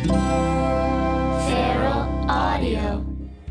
Feral Audio.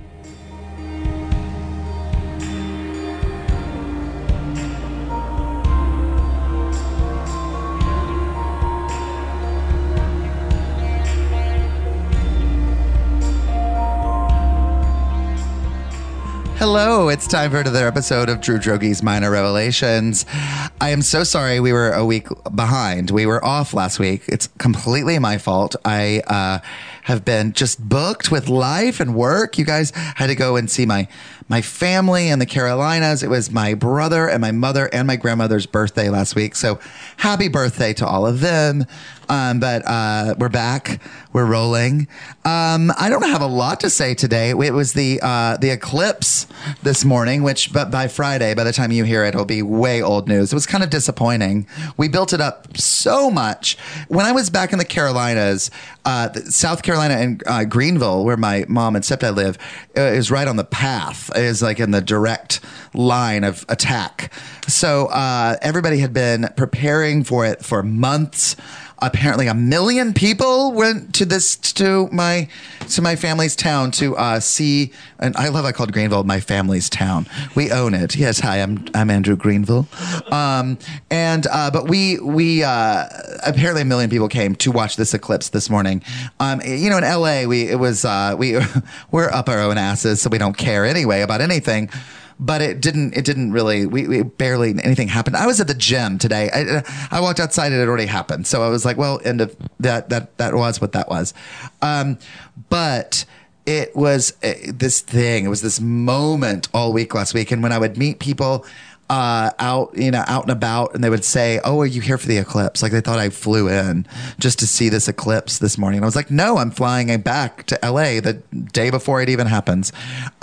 Hello, it's time for another episode of Drew Drogi's Minor Revelations. I am so sorry we were a week behind. We were off last week. It's completely my fault. I have been just booked with life and work. You guys had to go and see my family in the Carolinas. It was my brother and my mother and my grandmother's birthday last week. So happy birthday to all of them. But we're back. We're rolling. I don't have a lot to say today. It was the eclipse this morning, but by Friday, by the time you hear it, it'll be way old news. It was kind of disappointing. We built it up so much. When I was back in the Carolinas, South Carolina and Greenville, where my mom and stepdad live, is right on the path. It is like in the direct line of attack. So everybody had been preparing for it for months. Apparently 1 million people went to my family's town to see, and I called Greenville my family's town. We own it. Yes, hi, I'm Andrew Greenville. But we apparently 1 million people came to watch this eclipse this morning. In LA, we're up our own asses, so we don't care anyway about anything. But it didn't really, we barely anything happened. I was at the gym today. I walked outside and it already happened. So I was like, well, end of that was what that was. But it was this thing. It was this moment all week last week. And when I would meet people out and about, and they would say, "Oh, are you here for the eclipse?" Like they thought I flew in just to see this eclipse this morning. And I was like, "No, I'm flying back to LA the day before it even happens."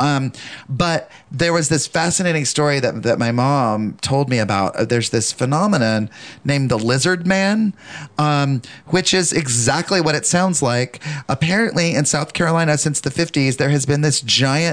But there was this fascinating story that my mom told me about. There's this phenomenon named the lizard man, which is exactly what it sounds like. Apparently, in South Carolina, since the 50s, there has been this giant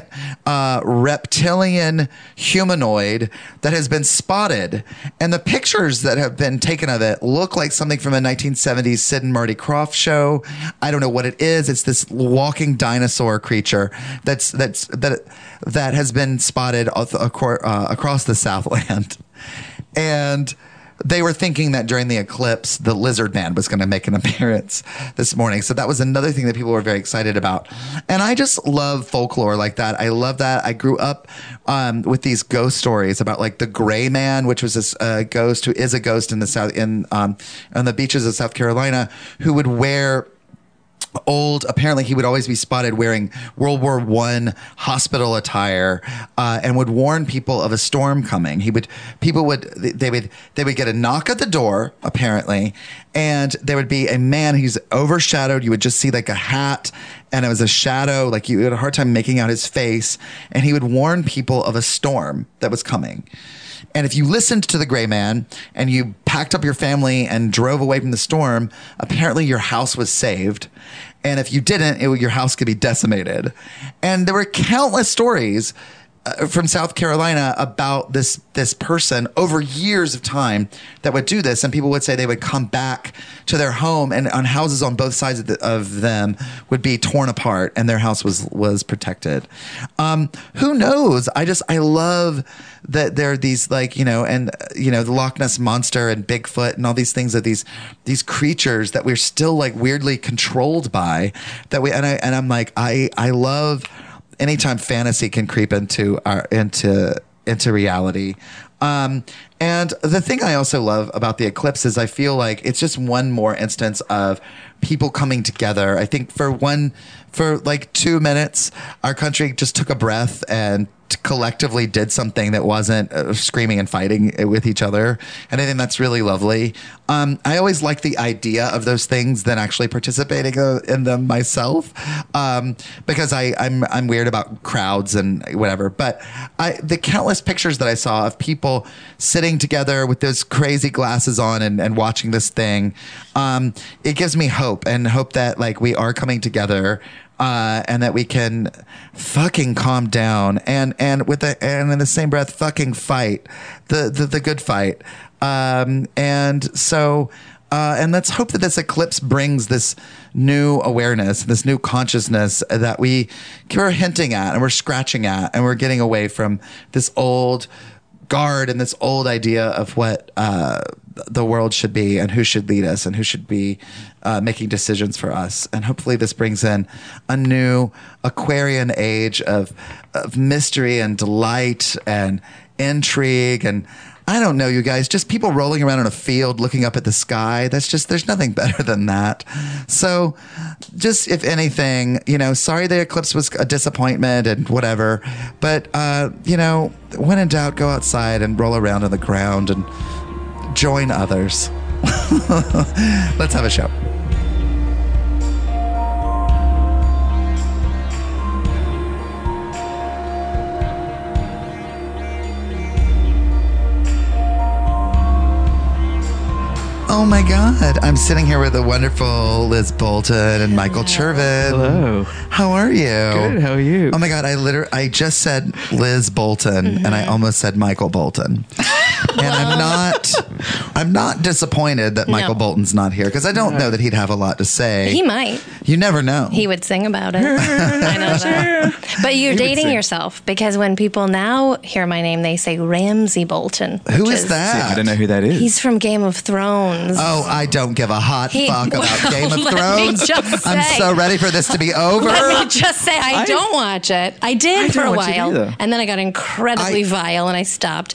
reptilian humanoid that has been spotted, and the pictures that have been taken of it look like something from a 1970s Sid and Marty Krofft show. I don't know what it is. It's this walking dinosaur creature that has been spotted across the Southland, and they were thinking that during the eclipse, the lizard man was going to make an appearance this morning. So that was another thing that people were very excited about. And I just love folklore like that. I love that. I grew up with these ghost stories about like the Gray Man, which was this ghost who is a ghost in the South, on the beaches of South Carolina, who would wear apparently he would always be spotted wearing World War I hospital attire, and would warn people of a storm coming. They would get a knock at the door, apparently, and there would be a man who's overshadowed. You would just see like a hat, and it was a shadow, like you had a hard time making out his face, and he would warn people of a storm that was coming. And if you listened to the Gray Man and you packed up your family and drove away from the storm, apparently your house was saved. And if you didn't, your house could be decimated. And there were countless stories from South Carolina about this person over years of time that would do this, and people would say they would come back to their home, and on houses on both sides of them would be torn apart, and their house was protected. Who knows? I love that there are these the Loch Ness Monster and Bigfoot and all these things, that these creatures that we're still like weirdly controlled by, I'm like, I love anytime fantasy can creep into reality. And the thing I also love about the eclipse is I feel like it's just one more instance of people coming together. I think for like 2 minutes, our country just took a breath and collectively did something that wasn't screaming and fighting with each other. And I think that's really lovely. I always like the idea of those things than actually participating in them myself, because I'm weird about crowds and whatever. But the countless pictures that I saw of people sitting together with those crazy glasses on and watching this thing, it gives me hope that like we are coming together. And that we can fucking calm down and in the same breath fucking fight the good fight. And let's hope that this eclipse brings this new awareness, this new consciousness that we're hinting at and we're scratching at, and we're getting away from this old guard and this old idea of what the world should be and who should lead us and who should be making decisions for us. And hopefully this brings in a new Aquarian age of mystery and delight and intrigue. And I don't know, you guys, just people rolling around in a field looking up at the sky. There's nothing better than that. So just, if anything, sorry the eclipse was a disappointment and whatever. But, when in doubt, go outside and roll around on the ground and join others. Let's have a show. Oh my God. I'm sitting here with the wonderful Liz Bolton and Michael Chervin. Hello. How are you? Good. How are you? Oh my God. I just said Liz Bolton and I almost said Michael Bolton. And I'm not disappointed that Michael Bolton's not here, because I don't know that he'd have a lot to say. He might. You never know. He would sing about it. I know that. But you're dating yourself, because when people now hear my name, they say Ramsay Bolton. Who is that? I don't know who that is. He's from Game of Thrones. Oh, I don't give a hot fuck about Game of Let me Thrones. just I'm say. so ready for this to be over. Let me just say, I don't watch it. I did for a don't watch it while, either. and then I got incredibly vile, and I stopped.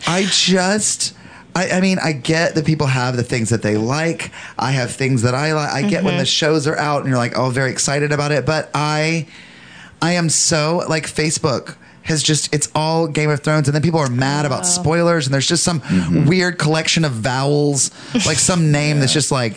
I mean, I get that people have the things that they like. I have things that I like. I get when the shows are out and you're like, oh, very excited about it. But I am so, like, Facebook has just, it's all Game of Thrones, and then people are mad about spoilers, and there's just some weird collection of vowels, like some name that's just like,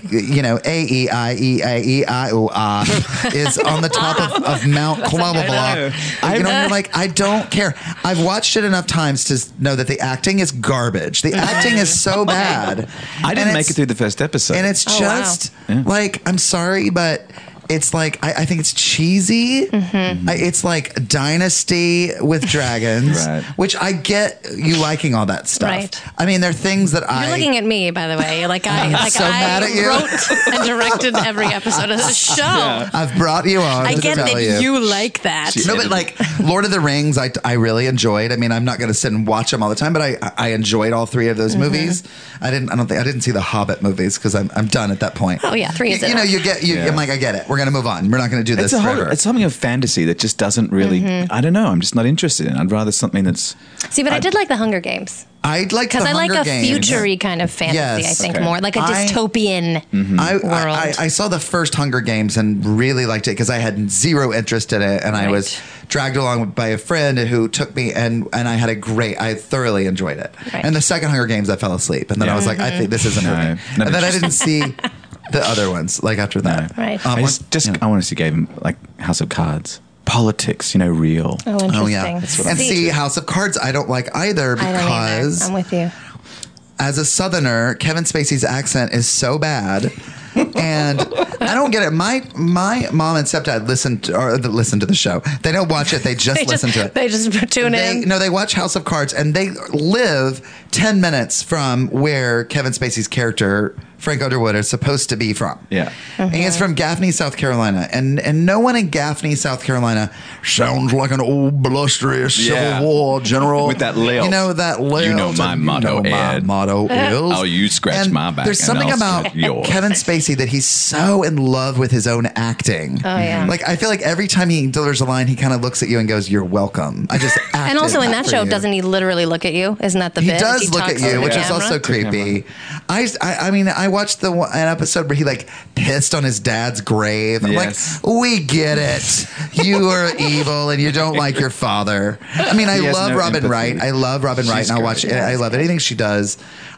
A-E-I-E-I-E-I-O-A is on the top of Mount blah, blah, blah. You're like, I don't care. I've watched it enough times to know that the acting is garbage. The acting is so bad. I didn't make it through the first episode. And it's just, like, I'm sorry, but it's like, I think it's cheesy. It's like Dynasty with dragons, Right. which I get you liking all that stuff. Right. I mean, there are things that You're looking at me, by the way. Like I so mad at you. wrote and directed every episode of the show. I've brought you on I to get tell that you like that. No, but like Lord of the Rings, I really enjoyed. I mean, I'm not going to sit and watch them all the time, but I enjoyed all three of those movies. I didn't see the Hobbit movies because I'm done at that point. Oh yeah, 3 is I'm like, I get it. We're going to move on. We're not going to do this forever. It's something of fantasy that just doesn't really, I don't know, I'm just not interested in. I'd rather something that's... See, but I did like the Hunger Games. I'd like Because the I like Hunger a Games. future-y kind of fantasy, Yes. I think, Okay. more. Like a dystopian world. I saw the first Hunger Games and really liked it because I had zero interest in it, and I was dragged along by a friend who took me, and I thoroughly enjoyed it. Right. And the second Hunger Games, I fell asleep, and then I was like, I think this isn't No, moving. not And then I didn't see the other ones like after that. Right. I want to see Game like House of Cards. Politics, real. Oh, interesting. Oh yeah, and see House of Cards, I don't like either I don't either. because I'm with you. as a Southerner, Kevin Spacey's accent is so bad. And I don't get it. My mom and stepdad listen to the show. They don't watch it. They just listen to it. They just tune in. No, they watch House of Cards, and they live 10 minutes from where Kevin Spacey's character, Frank Underwood, is supposed to be from. Yeah. And he's from Gaffney, South Carolina. And no one in Gaffney, South Carolina sounds like an old blustery Civil War general. With that lilt. That lilt. You know my motto, my Ed. motto is. Oh, you scratch And my back There's and something I'll about scratch yours. Kevin Spacey that he's so in love with his own acting. Oh, yeah. Like, I feel like every time he delivers a line, he kind of looks at you and goes, "You're welcome." I just acted And also in that for show, you. doesn't he literally look at you? Isn't that the He bit? does look talks at you, to which the is camera? also creepy. I mean, I watched an episode where he like pissed on his dad's grave. I'm Yes. like, we get it. You are evil and you don't like your father. I mean, I He has love no Robin empathy. Wright. I love Robin Wright, She's and I'll great. watch it. I love anything she does.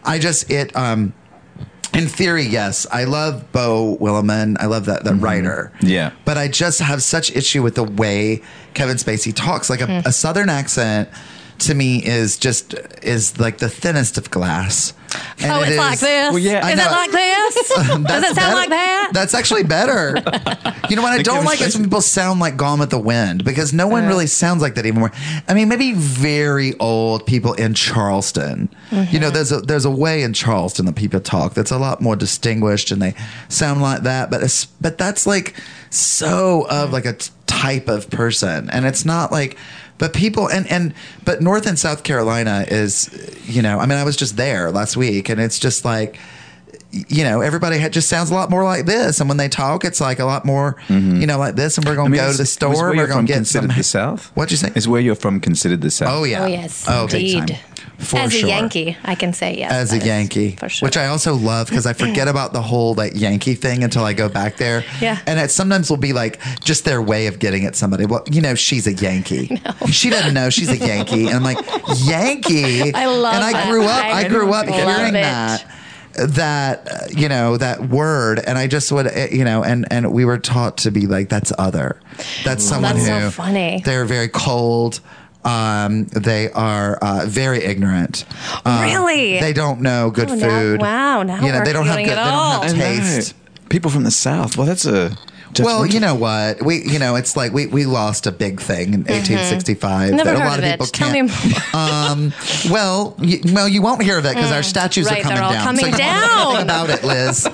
In theory, yes, I love Beau Willimon. I love that writer. Yeah. But I just have such issue with the way Kevin Spacey talks. Like a Southern accent to me is like the thinnest of glass. And Oh, it it's is- like this? Well, yeah. I Is know. it like this? Does it sound like that? That's actually better. You know what I don't like is when people sound like Gone with the Wind, because no one really sounds like that anymore. I mean, maybe very old people in Charleston. You know, there's a way in Charleston that people talk that's a lot more distinguished, and they sound like that. But that's like so of like a type of person, and it's not like. But people but North and South Carolina is, you know, I mean, I was just there last week, and it's just like, you know, everybody just sounds a lot more like this, and when they talk, it's like a lot more, you know, like this. And we're going to go to the store. We're going to get some. The South. What'd you say? Is where you're from considered the South? Oh yeah. Oh yes, Oh, big indeed. time. For As sure. a Yankee, I can say yes. As a that is Yankee, for sure. which I also love because I forget about the whole like Yankee thing until I go back there. Yeah. And it sometimes will be like just their way of getting at somebody. Well, you know, she's a Yankee. She doesn't know she's a Yankee. And I'm like, Yankee? I love And that. I grew up Love hearing it. that you know, that word, and I just would, you know, and we were taught to be like, that's other. That's someone That's who so funny. they're very cold. They are very ignorant. Really? They don't know good Oh, now- food. wow, now you know, we're they don't have feeling good. it They don't all. have I know. taste. People from the South. Well, that's a. Well, judgmental. you know what? You know, it's like we lost a big thing in 1865. Never that a heard lot of of it. people Tell me can't. more. Well, you won't hear of it because our statues Right, are coming they're all down. coming so you won't know anything down. about it, Liz.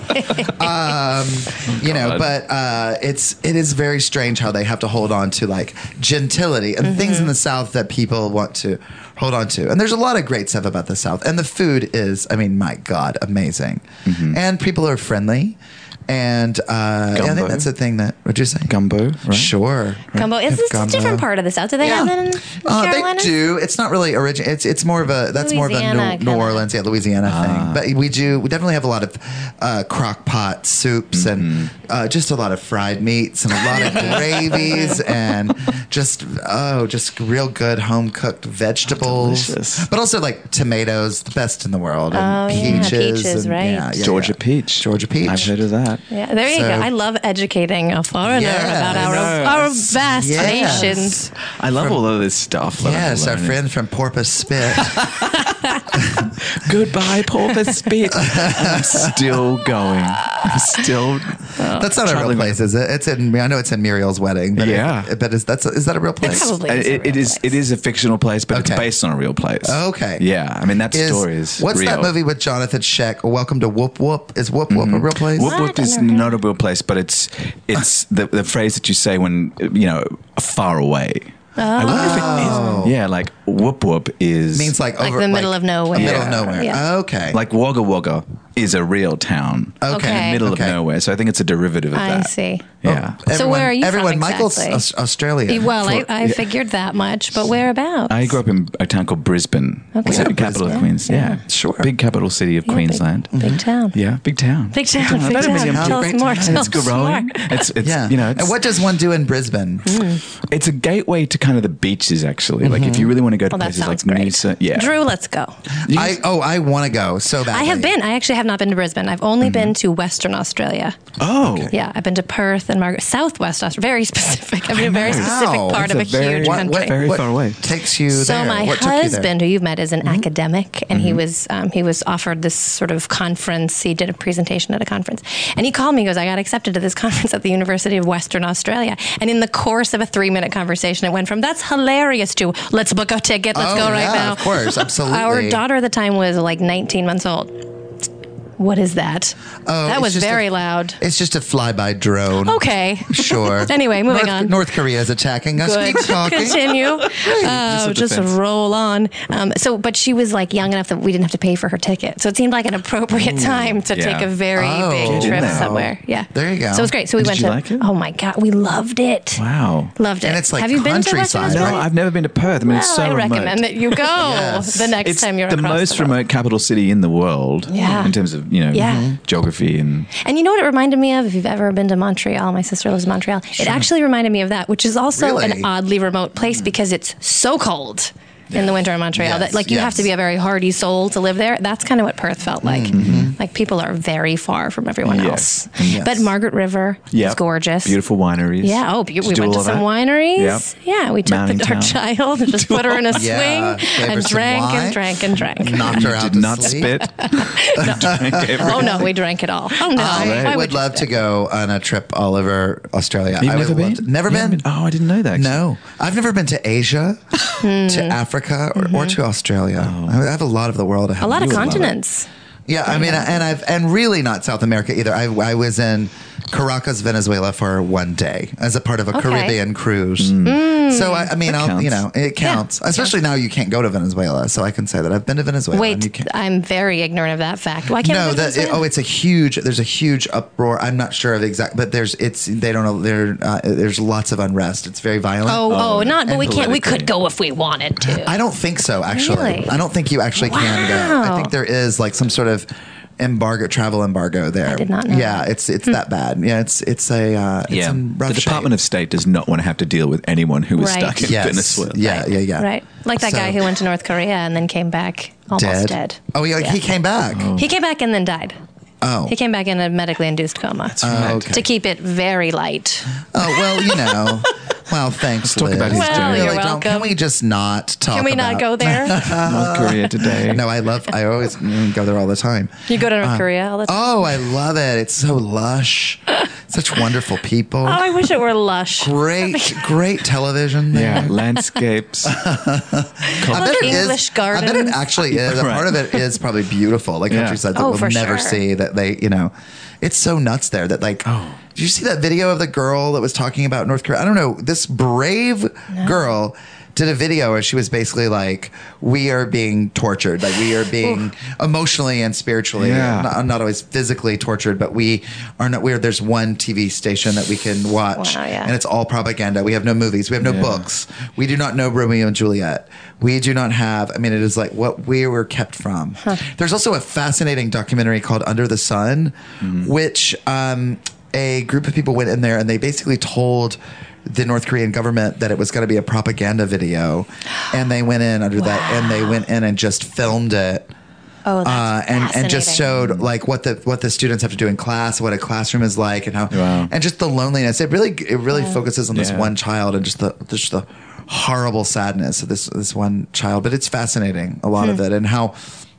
You know, but it is very strange how they have to hold on to like gentility and things in the South that people want to hold on to. And there's a lot of great stuff about the South, and the food is, I mean, my God, amazing. And people are friendly. And I Gumbo. think that's the thing that, what'd you say? Gumbo, right? Sure. Gumbo. Is this a different part of the South? Do they have that in Carolina? They do. It's not really original. It's more of a more of Louisiana a New kinda. Orleans, Louisiana thing. But we definitely have a lot of crock pot soups and just a lot of fried meats and a lot of gravies and just real good home cooked vegetables. delicious. But also like tomatoes, the best in the world. And Oh, yeah, peaches. peaches, and, right. Yeah, Georgia peach. Georgia peach. I've heard of that. Yeah, there you So- go. I love educating a foreigner Yeah, about I know. our vast Yes. nations. I love all of this stuff. Yes, our Learning. friend from Porpoise Spit. Goodbye, Porpoise Spit. I'm still going. I'm still. That's not a real Traveling- place, is it? It's in. I know it's in Muriel's wedding, but Yeah. is that a real place? Probably is a It real is. place. It is a fictional place, but Okay. it's based on a real place. Okay. Yeah, I mean that story is. What's real. that movie with Jonathan Scheck? Welcome to Whoop Whoop. Is Whoop Whoop a real place? Whoop What? whoop is I never heard not a real place, but it's the phrase that you say when far away. I wonder if it is. Yeah, like whoop whoop is Means like Like over the middle of nowhere. Middle of Yeah. nowhere. Yeah. Okay. like Wagga Wagga is a real town. okay. Okay. Middle Okay. of nowhere. So I think it's a derivative of I that. see. Yeah. So where are you from Everyone, Michael's exactly? Australian. Well, I figured that much, but whereabouts? I grew up in a town called Brisbane. Okay. It's the Yeah, capital of Brisbane. Queens. Yeah. Sure. Big capital city of Queensland. Big town. Yeah, big town. Big town. About Big a town. million Tell us people. more. And Tell it's us growing. more. It's Yeah. it's, And what does one do in Brisbane? it's a gateway to kind of the beaches actually. Like if you really want to go to Well, that places like sounds great. Noosa, yeah. Drew, let's go. I want to go so badly. I have been. I actually have not been to Brisbane. I've only been to Western Australia. Oh. Yeah, I've been to Perth and Southwest Australia. Very specific. I've been a very specific Wow. part of a It's a very- huge what- country. very far away. Takes you So there? my What took you there? husband, who you've met, is an academic, and he was offered this sort of conference. He did a presentation at a conference, and he called me. He goes, "I got accepted to this conference at the University of Western Australia." And in the course of a 3-minute conversation, it went from "That's hilarious" to "Let's book a ticket. Let's go right yeah, now." Of course, absolutely. Our daughter at the time was like 19 months old. What is that? Oh, That it's was just very a- loud. It's just a flyby drone. Okay. Sure. Anyway, moving on. North Korea is attacking us. Good. Keep talking. Continue. Missile Just defense. roll on. But she was like young enough that we didn't have to pay for her ticket. So it seemed like an appropriate time to yeah. take a very Oh. big Get in trip there. somewhere. Yeah. There you go. So it was great. So we Did went you to. like it? Oh my God, we loved it. Wow. Loved it. And it's like have you been to Western countryside, No, Australia? right? I've never been to Perth. I mean, it's Well, so I remote. recommend that you go Yes. the next It's time you're the across most the world. remote capital city in the world. Yeah. In terms of Yeah. geography and And you know what it reminded me of? If you've ever been to Montreal, my sister lives in Montreal. It actually reminded me of that, which is also Really? an oddly remote place because it's so cold. in the winter in Montreal. Yes, That, like, you have to be a very hardy soul to live there. That's kind of what Perth felt like. Like, people are very far from everyone Yes. else. Yes. But Margaret River is gorgeous. Beautiful wineries. Yeah. Oh, Did you we do went to all some that? wineries. Yep. Yeah, we took our Mountain child and just put her in a swing Yeah, gave her and some drank wine. and drank and drank. Knocked her out Did to not sleep. spit. Oh no, we drank it all. Oh no, I why would you love do to go on a trip all over Australia. You've I would never love been? to- Never You haven't been. Oh, I didn't know that. actually. No, I've never been to Asia, to Africa, or to Australia. I have a lot of the world. that? A lot of continents. Yeah, I mean, and really not South America either. I was in Caracas, Venezuela for one day as a part of a Okay. Caribbean cruise. So I mean, counts. it counts. Especially now you can't go to Venezuela, so I can say that I've been to Venezuela. and you Wait, can't. I'm very ignorant of that fact. Why can't No, we that it's a huge. There's a huge uproar. I'm not sure of the exact, but they don't know. There's lots of unrest. It's very violent. not. But and we can't. We politically. could go if we wanted to. I don't think so. Actually, Really? I don't think you actually can go. I Wow. think there is like some sort of travel embargo there. I did not know Yeah, that. it's that bad. Yeah, it's in rough The Department shape. of State does not want to have to deal with anyone who is Right. stuck in Yes. Venezuela. Yeah. Right. Like that So- guy who went to North Korea and then came back almost dead. Oh, yeah, he came back. He came back and then died. Oh. He came back in a medically induced coma. Oh, okay. To keep it very light. Oh, well, well, thanks, talk Liz. about his Well, journey. you're Really, welcome. Can we just not talk Can we not about- go there? North Korea today. No, I always go there all the time. You go to North Korea all the time? Oh, I love it. It's so lush. Such wonderful people. Oh, I wish it were lush. Great television there. Yeah, landscapes. I bet it is- English I bet it gardens. actually is. A part of it is probably beautiful, like Yeah. countryside that Oh, we'll for never sure. see. That it's so nuts there that like. Did you see that video of the girl that was talking about North Korea? I don't know. This brave girl did a video where she was basically like, "We are being tortured. Like we are being emotionally and spiritually, Yeah. not always physically tortured, but we are not. There's one TV station that we can watch, Wow, yeah. and it's all propaganda. We have no movies. We have no Yeah. books. We do not know Romeo and Juliet. We do not have. I mean, it is like what we were kept from. There's also a fascinating documentary called Under the Sun, which a group of people went in there and they basically told the North Korean government that it was going to be a propaganda video, and they went in under that, and they went in and just filmed it. Oh, that's And just fascinating. showed like what the students have to do in class, what a classroom is like, and how Wow. and just the loneliness. It really focuses on this Yeah. one child and just the horrible sadness of this one child. But it's fascinating, a lot of it, and how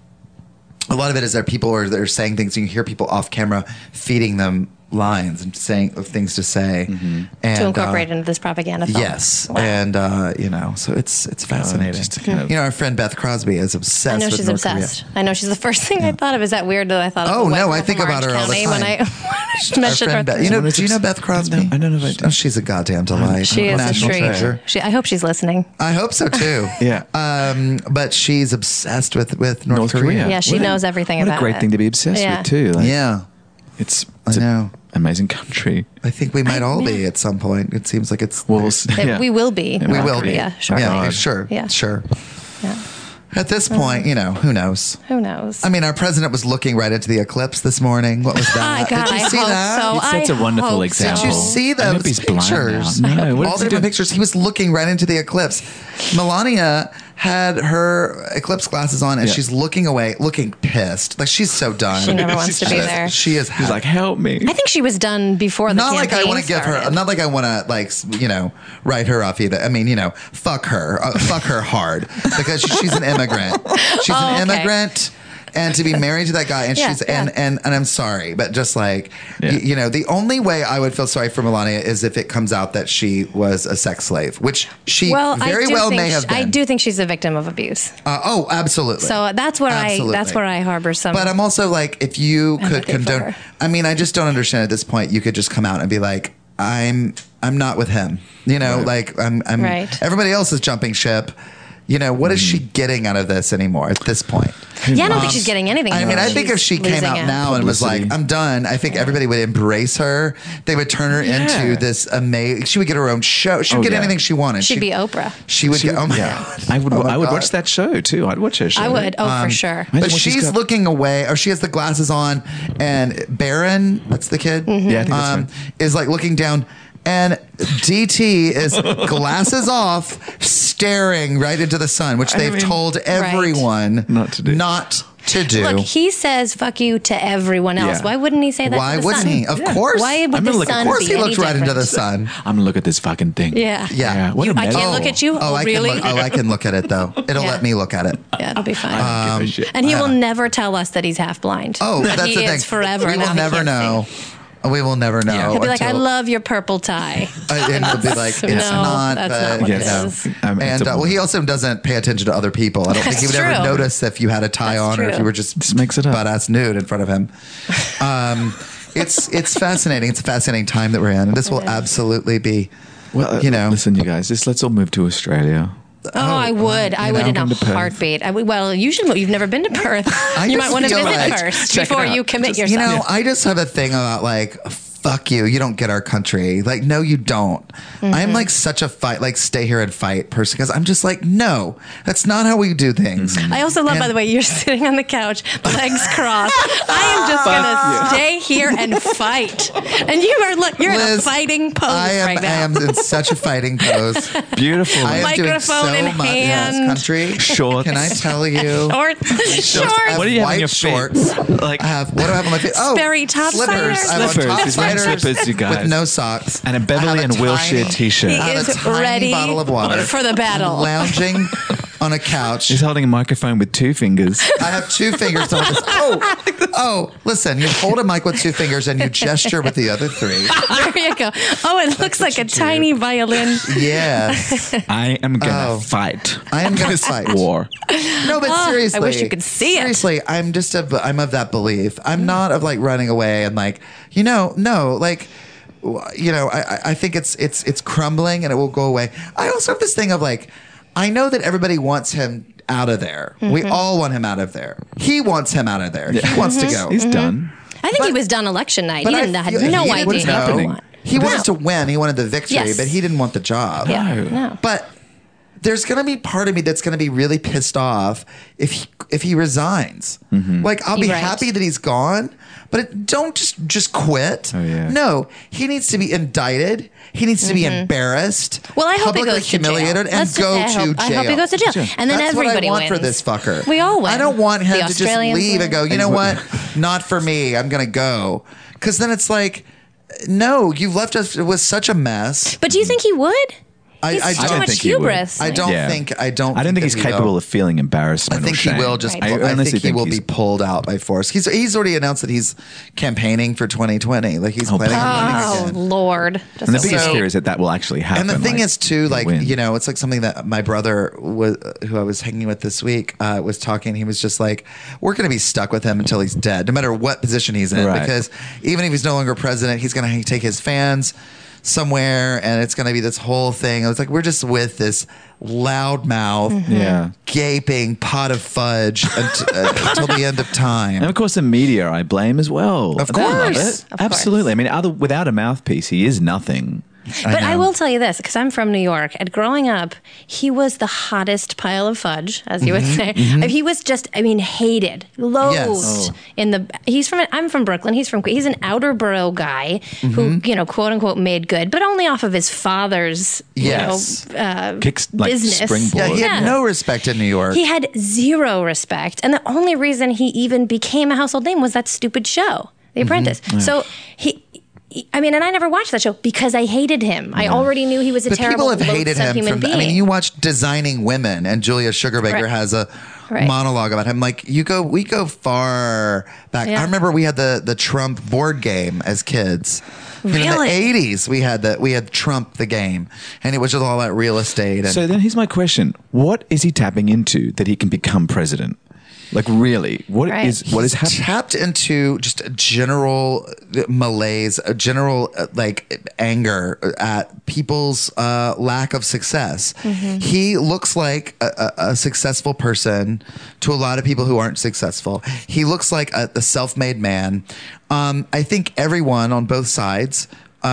a lot of it is that people they're saying things, and you hear people off camera feeding them lines and saying things to say, and to incorporate into this propaganda film. Yes, Wow. and so it's fascinating. just to kind of- Our friend Beth Crosby is I obsessed. know with she's North obsessed. Korea. I know she's the first thing I thought of. Is that weird that I thought of Oh, a white no, girl I think from about her all the Orange County time. when I Our mentioned her. friend Beth, do you know Beth Crosby? No, I don't know if I do. Oh, she's a goddamn delight. She is a National treat. treasure. I hope she's listening. I hope so too. Yeah. But she's obsessed with North Korea. Yeah, she What a- knows everything what about a great it. thing to be obsessed Yeah. with too. Like, Yeah, it's I know. an amazing country. I think we might all be at some point. It seems like it's. Well, We will be. we will be. Yeah, sure. Yeah, sure. Yeah. Sure. Yeah. At this point, who knows? Who knows? I mean, our president was looking right into the eclipse this morning. What was that? God, Did you I see hope that? so. It sets a I wonderful hope so. example. Did you see I hope those he's blind pictures? now. No, what all does the he different do? pictures. He was looking right into the eclipse. Melania had her eclipse glasses on, and Yeah. she's looking away, looking pissed. Like she's so done. She never wants to be there. She is. He's like, help me. I think she was done before the Not like I campaign want to give her. started. Not like I want to write her off either. I mean, fuck her, fuck her hard because she's an immigrant. She's Oh, an okay. immigrant. And to be married to that guy, and Yeah, she's yeah. and I'm sorry, but just like the only way I would feel sorry for Melania is if it comes out that she was a sex slave, which she very well may have been. I do think she's a victim of abuse. Oh, absolutely. So that's where Absolutely. I harbor some. But I'm also like, if you could Empathy for condone, her. I mean, I just don't understand at this point. You could just come out and be like, I'm not with him. Like I'm. Right. Everybody else is jumping ship. What is she getting out of this anymore at this point? Yeah, I don't think she's getting anything. I mean, I think if she came out now and was like, Publicity. I'm done, I think everybody would embrace her. They would turn her into this amazing, she would get her own show. She would get anything she wanted. She'd be Oprah. She would get, oh my Yeah. God. I would. Oh my I would God. watch that show too. I'd watch her show. I would. Oh, for sure. Imagine But what she's got- looking away, or she has the glasses on, and Baron, that's the kid, Yeah, I think that's right. is like looking down, And DT is glasses off, staring right into the sun, which they've told everyone Not to do. Not to do. Look, he says "fuck you" to everyone else. Yeah. Why wouldn't he say that? Why to the wouldn't sun? he? Of course. Why would I'm the gonna look- sun of Of course, be he any looked right into the different? sun. I'm gonna look at this fucking thing. Yeah. Yeah. What a I mess. can't look at you. Oh, I really? I can look at it though. It'll Yeah. let me look at it. Yeah, it'll be fine. I don't give a shit. And he will never tell us that he's half blind. Oh, that's he the thing. is forever. We now will he never can't know. see. We will never know. Yeah. He'll be like, "I until- love your purple tie." and it'll be like, it's No, not. that's but, not what you it know. is. And well, he also doesn't pay attention to other people. I don't think he would That's ever true. notice if you had a tie That's on or if true. you were just makes it up. butt-ass nude in front of him. It's fascinating. It's a fascinating time that we're in. And this will absolutely be, Well, you know. listen, you guys, let's all move to Australia. Oh, I would. I would in a come to Perth. heartbeat. Well, you should. You've never been to Perth. You just might want to feel visit like- first Check it before out. you commit You yourself. know, I just have a thing about like, fuck you. You don't get our country. Like, no, you don't. I'm like such a fight, like stay here and fight person because I'm just like, no, that's not how we do things. I also love, by And- the way, you're sitting on the couch, legs crossed. I am just gonna stay here and fight, and you are you're in a Liz, fighting pose I am, right now. I am in such a fighting pose. Beautiful. I am doing Microphone so in much in hand. this country. Shorts. Can I tell you? Shorts. I have What do you have on white your feet? shorts. Like- I have, what do I have on my feet? Oh, Sperry top slippers. spiders. I have on Slippers. top He's wearing spiders slippers, you guys. with no socks. And a I have Beverly and Wilshire tiny- t-shirt. He I have is a tiny ready bottle of water for the battle. lounging on a couch. He's holding a microphone with 2 fingers. I have 2 fingers on this. Oh, listen, you hold a mic with 2 fingers and you gesture with the other 3. There you go. Oh, it looks like a tiny violin. Yes. I am gonna Oh. fight. I am gonna this fight. war. No, but seriously. I wish you could see it. Seriously, I'm of that belief. I'm not of like running away and like, no, like, I think it's crumbling and it will go away. I also have this thing of like, I know that everybody wants him out of there. We all want him out of there. He wants him out of there. He wants to go. He's done. I think he But- was done election night. But He I didn't had feel- no he idea didn't What's what he happening? wanted. He wanted to win. He wanted the victory, Yes. but he didn't want the job. Yeah, No. no. But there's going to be part of me that's going to be really pissed off if he resigns. Like I'll be Right. happy that he's gone, but don't just quit. Oh, yeah. No, he needs to be indicted. He needs to be embarrassed. Well, I hope he publicly goes to jail. humiliated, and Let's just go say to jail. I hope he goes to jail, and then That's everybody what I want wins. for this fucker. We all win. I don't want him The to just Australians leave and win. go, you know what? Not for me. I'm going to go. Because then it's like, no, you've left us with such a mess. But do you think he would? I He's don't too much think he would. hubris. I don't Yeah. think. I I don't think that he's he capable will. of feeling embarrassment. I think or he shame. will just. Right. I I honestly think he will he's- be pulled out by force. He's already announced that he's campaigning for 2020. Like he's planning on Oh running again. Lord! Just And the so biggest So- fear is that will actually happen. And the thing like, is too, like win. it's like something that my brother was, who I was hanging with this week, was talking. He was just like, "We're going to be stuck with him until he's dead, no matter what position he's in, Right. because even if he's no longer president, he's going to take his fans somewhere, and it's going to be this whole thing." It's like we're just with this loudmouth, Yeah. gaping pot of fudge until the end of time. And of course, the media I blame as well. Of They love course. it. Of course. Absolutely. I mean, without a mouthpiece, he is nothing. But I know. will tell you this, because I'm from New York, and growing up, he was the hottest pile of fudge, as you would say. He was just, hated, loathed. Yes. I'm from Brooklyn. He's an outer borough guy who, quote unquote, made good, but only off of his father's, Yes. Kicks like business. springboard. Yeah, he had Yeah. no respect in New York. He had zero respect. And the only reason he even became a household name was that stupid show, The Apprentice. So and I never watched that show because I hated him. I already knew he was a But terrible, people have hated loathsome him human from. being. You watch Designing Women, and Julia Sugarbaker Right. has a Right. monologue about him. Like we go far back. Yeah. I remember we had the Trump board game as kids. In Really? the 80s, we had Trump the game, and it was just all about real estate. And So then here's my question. What is he tapping into that he can become president? Like really, what Right. is happening? tapped into just a general malaise, a general anger at people's lack of success. He looks like a successful person to a lot of people who aren't successful. He looks like the self-made man. I think everyone on both sides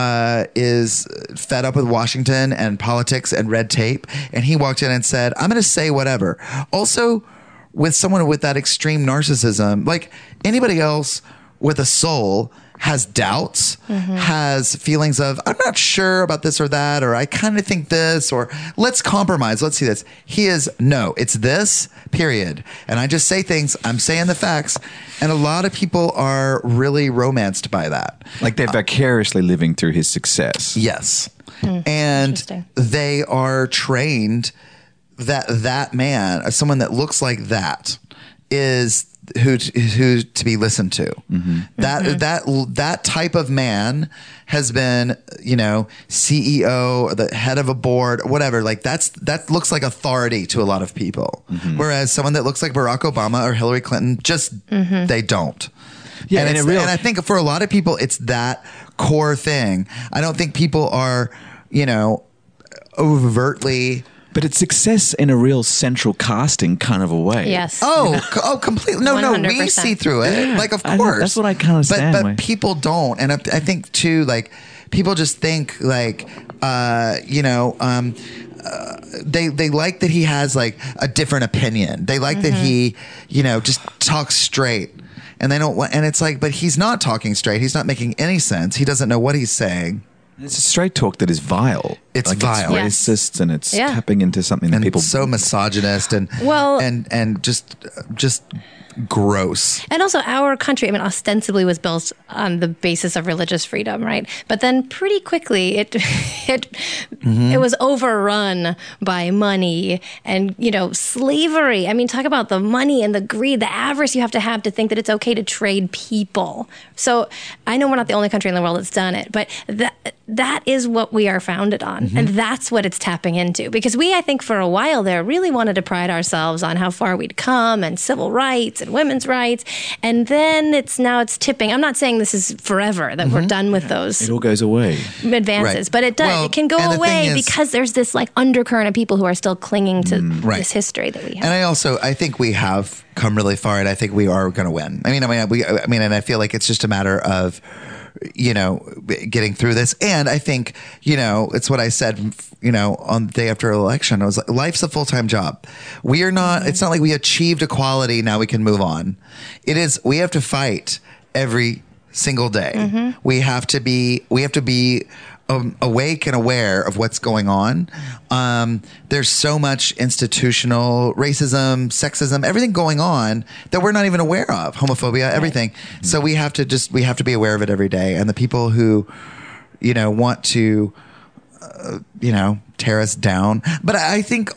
is fed up with Washington and politics and red tape. And he walked in and said, "I'm going to say whatever." Also, with someone with that extreme narcissism, like anybody else with a soul has doubts, has feelings of, I'm not sure about this or that, or I kind of think this, or let's compromise. Let's see this. He is, no, it's this, period. And I just say things, I'm saying the facts. And a lot of people are really romanced by that. Like they're vicariously living through his success. Yes. And Interesting. they are trained that man, someone that looks like that, is who to be listened to. That type of man has been, CEO or the head of a board, whatever. Like that looks like authority to a lot of people. Whereas someone that looks like Barack Obama or Hillary Clinton, just they don't. Yeah, and and I think for a lot of people, it's that core thing. I don't think people are, overtly. But it's success in a real central casting kind of a way. Yes. Completely. No, we 100%. see through it. Yeah, like, of I know, course. that's what I kinda stand But with. people don't. And I think, too, like, people just think, like, they like that he has, like, a different opinion. They like that he, just talks straight. And they don't want, and it's like, but he's not talking straight. He's not making any sense. He doesn't know what he's saying. It's a straight talk that is vile. It's vile. It's racist and it's Yeah. tapping into something that And people. it's so misogynist and just gross. And also, our country, ostensibly was built on the basis of religious freedom, right? But then pretty quickly, it was overrun by money and, slavery. Talk about the money and the greed, the avarice you have to think that it's okay to trade people. So I know we're not the only country in the world that's done it, but that is what we are founded on. And that's what it's tapping into. Because we, I think, for a while there, really wanted to pride ourselves on how far we'd come and civil rights and women's rights. And then it's tipping. I'm not saying this is forever, that we're done with those It all goes away. advances, Right. but it does. Well, it can go and the away thing is- because there's this like undercurrent of people who are still clinging to Right. this history that we have. And I think we have come really far, and I think we are going to win. And I feel like it's just a matter of, getting through this. And I think, it's what I said, on the day after election. I was like, life's a full-time job. We are not, it's not like we achieved equality. Now we can move on. It is, we have to fight every single day. We have to be awake and aware of what's going on. There's so much institutional racism, sexism, everything going on that we're not even aware of. Homophobia, everything. So we have to be aware of it every day. And the people who, want to, tear us down. But I think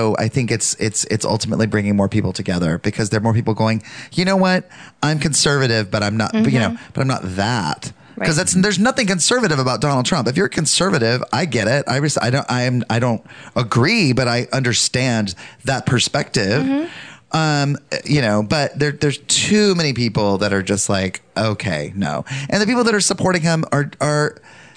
it's ultimately bringing more people together because there are more people going, you know what? I'm conservative, but I'm not, but I'm not that. Because there's nothing conservative about Donald Trump. If you're conservative, I get it. I don't agree, but I understand that perspective. But there's too many people that are just like, okay, no. And the people that are supporting him are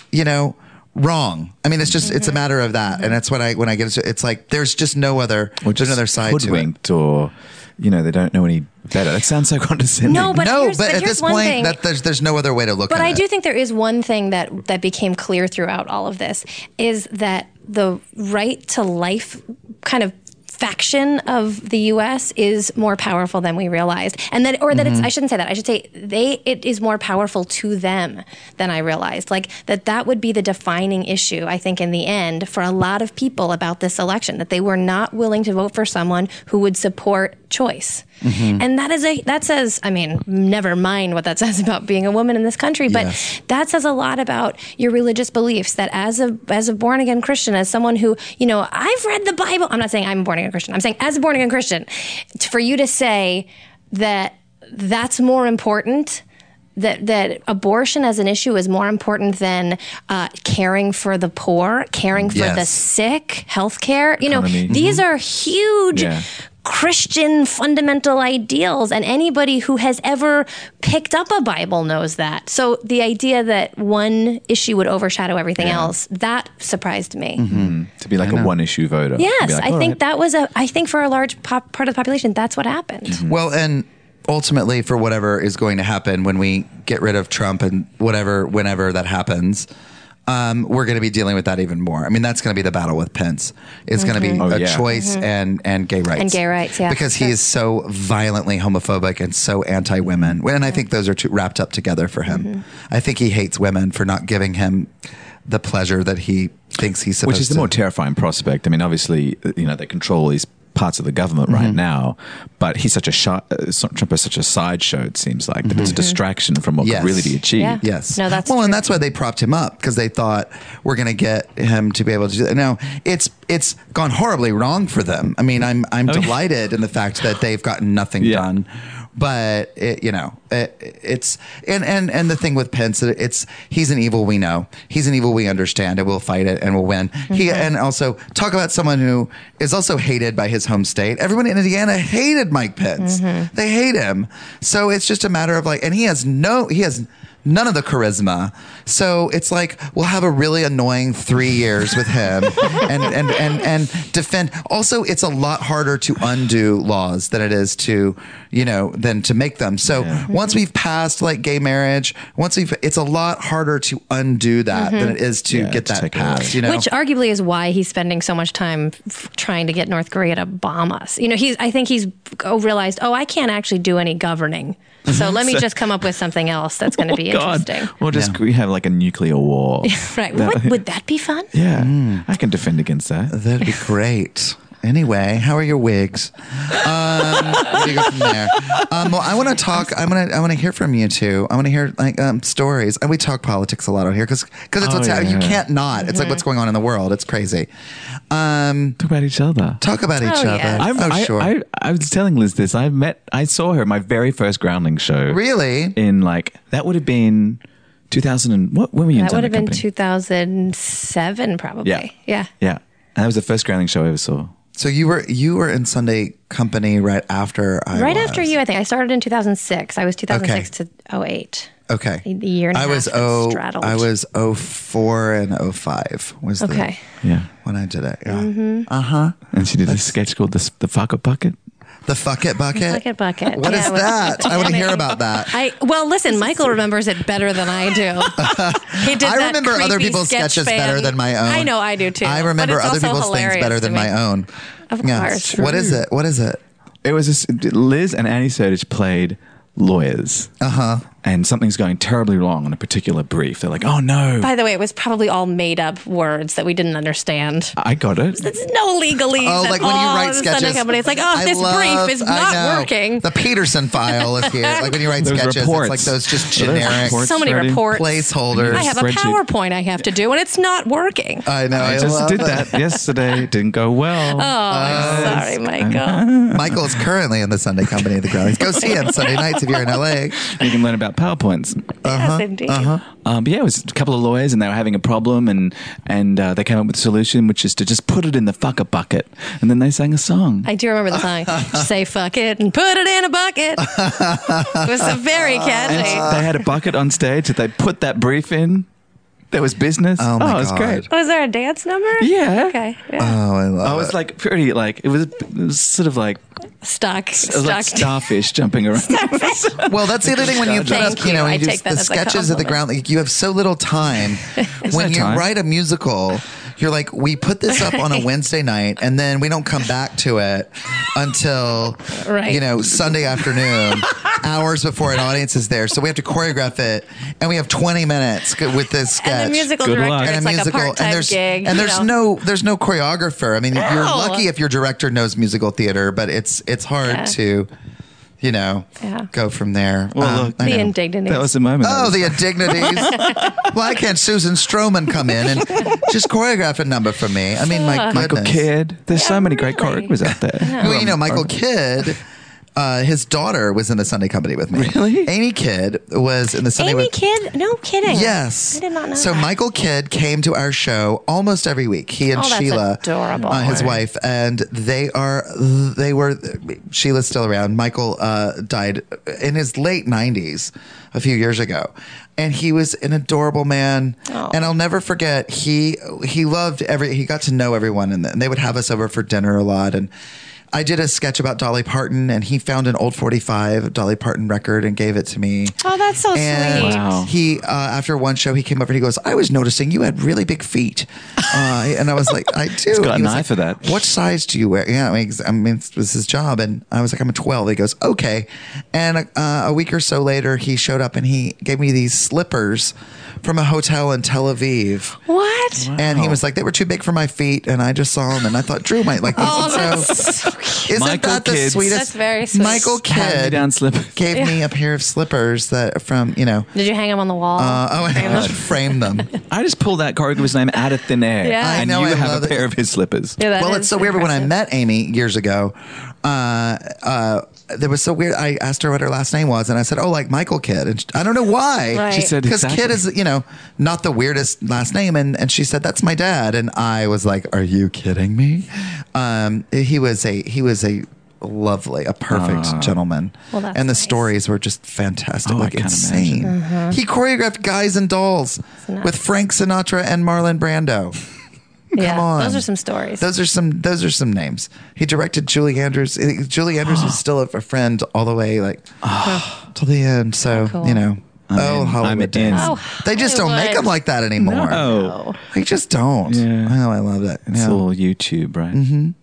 wrong. It's just it's a matter of that, and that's when I get into it's like there's just no other side to it. Hoodwinked or they don't know any better. That sounds so condescending. No, but But here's at this one point, thing. there's no other way to look at it. But I do think there is one thing that became clear throughout all of this is that the right to life kind of faction of the U.S. is more powerful than we realized, and that it's. I shouldn't say that. I should say it is more powerful to them than I realized. Like that would be the defining issue, I think, in the end for a lot of people about this election, that they were not willing to vote for someone who would support choice. And that says, never mind what that says about being a woman in this country, but that says a lot about your religious beliefs, that as a born again Christian, as someone who, I've read the Bible. I'm not saying I'm a born again Christian. I'm saying as a born again Christian, for you to say that that's more important, that abortion as an issue is more important than caring for the poor, caring for the sick, healthcare. Economy. These are huge Christian fundamental ideals, and anybody who has ever picked up a Bible knows that. So the idea that one issue would overshadow everything else, that surprised me. To be like a one-issue voter. Yes, Like, I think that was I think for a large part of the population, that's what happened. Well, and ultimately, for whatever is going to happen when we get rid of Trump and whenever that happens, we're going to be dealing with that even more. I mean, that's going to be the battle with Pence. It's going to be a choice and gay rights. And gay rights, yeah. Because he is so violently homophobic and so anti-women. And I think those are wrapped up together for him. I think he hates women for not giving him the pleasure that he thinks he's supposed to. Which is the more terrifying prospect. I mean, obviously, they control these parts of the government right now, but he's such a Trump is such a sideshow. It seems like that it's a distraction from what could really be achieved. Yeah. Yes. No, that's well, true. and that's why they propped him up, because they thought we're going to get him to be able to do that. Now, it's gone horribly wrong for them. I mean, I'm delighted in the fact that they've gotten nothing done. But it's and the thing with Pence, he's an evil we know. He's an evil we understand, and we'll fight it and we'll win. And also talk about someone who is also hated by his home state. Everyone in Indiana hated Mike Pence. They hate him. So it's just a matter of and he has none of the charisma. So it's like we'll have a really annoying 3 years with him and defend. Also, it's a lot harder to undo laws than it is to, than to make them. So once we've passed gay marriage, it's a lot harder to undo that than it is to get that passed. Which arguably is why he's spending so much time trying to get North Korea to bomb us. I think he's realized, I can't actually do any governing. So let me just come up with something else that's going to be interesting. We'll just we have a nuclear war. Right. Would that be fun? Yeah. I can defend against that. That'd be great. Anyway, how are your wigs? Where do you go from there? Well, I want to talk. I want to hear from you two. I want to hear stories, and we talk politics a lot on here because it's what's happening. You can't not. It's like what's going on in the world. It's crazy. Talk about each other. Talk about each other. Yeah. Sure. I was telling Liz this. I saw her at my very first Groundling show. Really? In that would have been 2000 and what? When were you in That would have been Company? 2007, probably. Yeah. And that was the first Groundling show I ever saw. So you were in Sunday Company right after I Right was. after you, I think. I started in 2006. I was 2006 to 08. Okay. A year and a half that straddled. I was 04 and 05 was Okay. when I did it. Yeah. And she did a sketch called the Fuck Up Bucket. The Fuck It Bucket? Fuck It Bucket. What is that? I want to hear about that. Well, listen, Michael remembers it better than I do. He did I that remember other creepy people's sketch sketches fan. better than my own. I know, I do too. I remember but it's other also people's things hilarious better to than me. my own. Of Yeah. course. What is it? What is it? It was Liz and Annie Sertich played lawyers. And something's going terribly wrong on a particular brief. They're like, oh no. By the way, it was probably all made up words that we didn't understand. I got it. There's no legalese. Oh, like when you write at the sketches. Sunday Company. It's like, this brief is not working. The Peterson file is here. Like when you write Those sketches, reports. it's like those just Those generic reports. So many Ready? reports. placeholders. I have a Spreadsheet. PowerPoint I have to do, and it's not working. I know. I I just love did it. that yesterday. It didn't go well. I'm sorry, Michael. Michael is currently in the Sunday Company of the Groundlings. Go see him Sunday nights if you're in LA. You can learn about PowerPoints. Yes, indeed. But yeah, it was a couple of lawyers, and they were having a problem, and they came up with a solution, which is to just put it in the fucker bucket, and then they sang a song. I do remember the song. Just say fuck it and put it in a bucket. It was very catchy. They had a bucket on stage that they put that brief in. There was business. Oh, my it was God. great. Was there a dance number? Yeah. Okay. Yeah. Oh, I love I was like pretty it was sort of like Stuck. it was like starfish jumping around. Well, that's the other thing when you put Thank up, you. when I you do take that the as a sketches at the compliment. ground, like you have so little time. When no you time. write a musical, you're like, we put this up on a Wednesday night, and then we don't come back to it until Right. Sunday afternoon, hours before an audience is there. So we have to choreograph it, and we have 20 minutes with this sketch. And the musical Good director, luck. it's And a like musical, a part-time and there's gig. and there's there's no choreographer. I mean, you're No. lucky if your director knows musical theater, but it's hard to, go from there. Well, look, I the know. indignities. That was the moment. Oh, the indignities. Why can't Susan Stroman come in and just choreograph a number for me? I mean, my Michael goodness. Kidd. There's so many great really. choreographers out there. Well, Michael Kidd, his daughter was in the Sunday Company with me. Really? Amy Kidd was in the Sunday Amy with Kidd? No kidding. Yes. I did not know So that. Michael Kidd came to our show almost every week. He and Oh, that's Sheila, adorable. his wife, and they were. Sheila's still around. Michael died in his late 90s a few years ago, and he was an adorable man. Oh. And I'll never forget. He loved he got to know everyone, and they would have us over for dinner a lot, and I did a sketch about Dolly Parton, and he found an old 45 Dolly Parton record and gave it to me. Oh, that's so And sweet. Wow. he, after one show, he came over and he goes, I was noticing you had really big feet. And I was like, I do. He's got He an was eye like, for that. What size do you wear? Yeah, I mean, it was his job. And I was like, I'm a 12. He goes, okay. And a week or so later, he showed up and he gave me these slippers from a hotel in Tel Aviv. What? And he was like, they were too big for my feet. And I just saw them and I thought Drew might like these. Oh, And that's so cute. isn't Michael that the Kidd. sweetest? That's very sweet. Michael Hand-me-down Kidd slippers. gave me a pair of slippers that from, Did you hang them on the wall? I framed them. I just pulled that choreographer's name out of thin air. Yeah. I And know, you I have love a it. pair of his slippers. Yeah, that Well, is it's so weird. But when I impressive. met Amy years ago, there was so weird. I asked her what her last name was, and I said, "Oh, like Michael Kidd." And I don't know why. Right. She said Because exactly. Kidd is, not the weirdest last name, and she said that's my dad, and I was like, "Are you kidding me?" He was a lovely, a perfect gentleman, Well, that's and the nice. stories were just fantastic, Oh, I like can't insane. He choreographed Guys and Dolls nuts. with Frank Sinatra and Marlon Brando. Yeah, on. those are some stories. Those are some names. He directed Julie Andrews. Julie Andrews is still a friend all the way till the end. So cool. Hollywood days. in. Oh, They just don't make Hollywood. them like that anymore. Oh, They just don't. Yeah. Oh, I love that. it's Yeah. all YouTube, right?